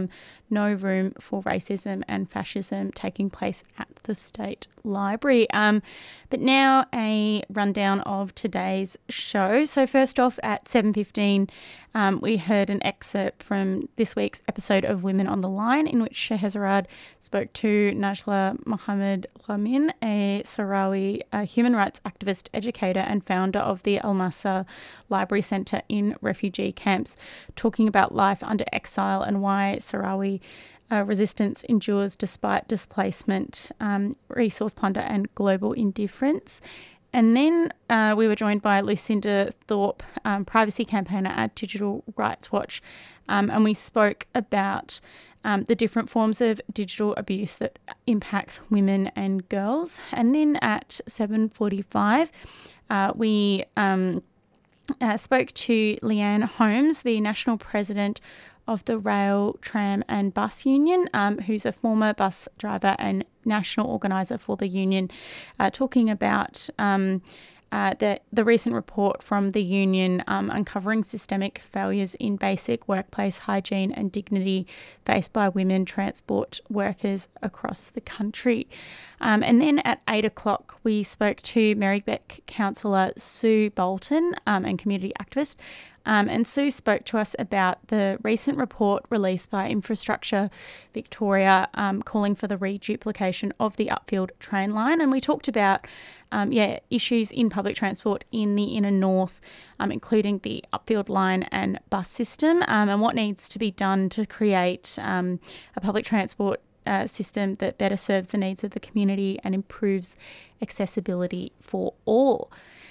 Speaker 8: no room for racism and fascism taking place at the State Library. Um, but now a rundown of today's show. So first off at seven fifteen, um, we heard an excerpt from this week's episode of Women on the Line in which Scheherazade spoke to Najla Mohammed Lamin, a Sahrawi a human rights activist, educator and founder of the Al-Masa Library Centre in refugee camps, talking about life under exile and why Sahrawi Uh, resistance endures despite displacement, um, resource plunder and global indifference. And then uh, we were joined by Lucinda Thorpe, um, privacy campaigner at Digital Rights Watch, um, and we spoke about um, the different forms of digital abuse that impacts women and girls. And then at seven forty-five, uh, we um, uh, spoke to Leanne Holmes, the national president of the Rail, Tram and Bus Union, um, who's a former bus driver and national organiser for the union, uh, talking about um, uh, the, the recent report from the union um, uncovering systemic failures in basic workplace hygiene and dignity faced by women transport workers across the country. Um, and then at eight o'clock, we spoke to Marybeck councillor Sue Bolton um, and community activist. Um, and Sue spoke to us about the recent report released by Infrastructure Victoria um, calling for the reduplication of the Upfield train line. And we talked about um, yeah issues in public transport in the inner north, um, including the Upfield line and bus system, um, and what needs to be done to create um, a public transport uh, system that better serves the needs of the community and improves accessibility for all.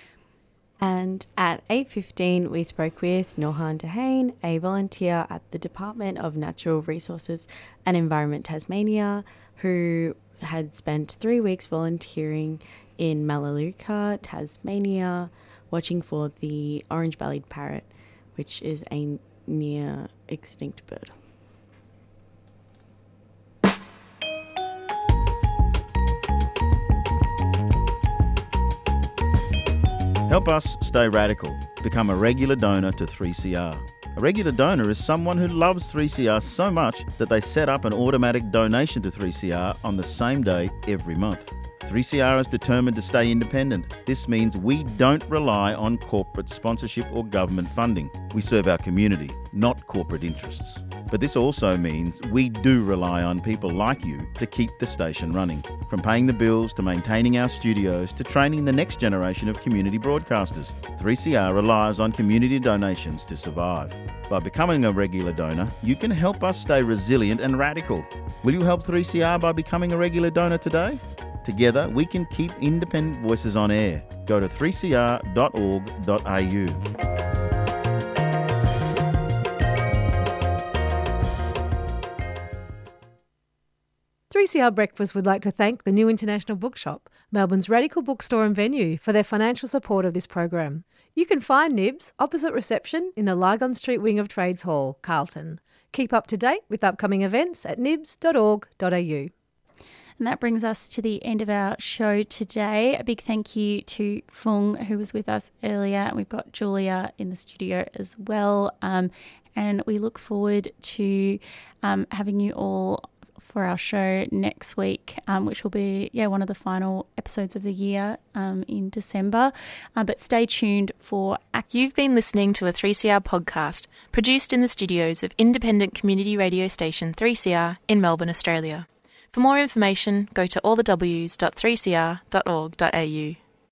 Speaker 9: And at eight fifteen, we spoke with Norhan Dehane, a volunteer at the Department of Natural Resources and Environment Tasmania, who had spent three weeks volunteering in Melaleuca, Tasmania, watching for the orange-bellied parrot, which is a near extinct bird.
Speaker 10: Help us stay radical. Become a regular donor to three C R. A regular donor is someone who loves three C R so much that they set up an automatic donation to three C R on the same day every month. three C R is determined to stay independent. This means we don't rely on corporate sponsorship or government funding. We serve our community, not corporate interests. But this also means we do rely on people like you to keep the station running. From paying the bills to maintaining our studios to training the next generation of community broadcasters, three C R relies on community donations to survive. By becoming a regular donor, you can help us stay resilient and radical. Will you help three C R by becoming a regular donor today? Together, we can keep independent voices on air. Go to three c r dot org dot a u.
Speaker 13: three C R Breakfast would like to thank the New International Bookshop, Melbourne's radical bookstore and venue, for their financial support of this program. You can find Nibs opposite reception in the Lygon Street wing of Trades Hall, Carlton. Keep up to date with upcoming events at nibs dot org dot a u.
Speaker 8: And that brings us to the end of our show today. A big thank you to Fung, who was with us earlier. We've got Julia in the studio as well. Um, and we look forward to um, having you all for our show next week, um, which will be yeah one of the final episodes of the year um, in December. Uh, but stay tuned for...
Speaker 1: You've been listening to a three C R podcast produced in the studios of independent community radio station three C R in Melbourne, Australia. For more information, go to all the w s dot three c r dot org dot a u.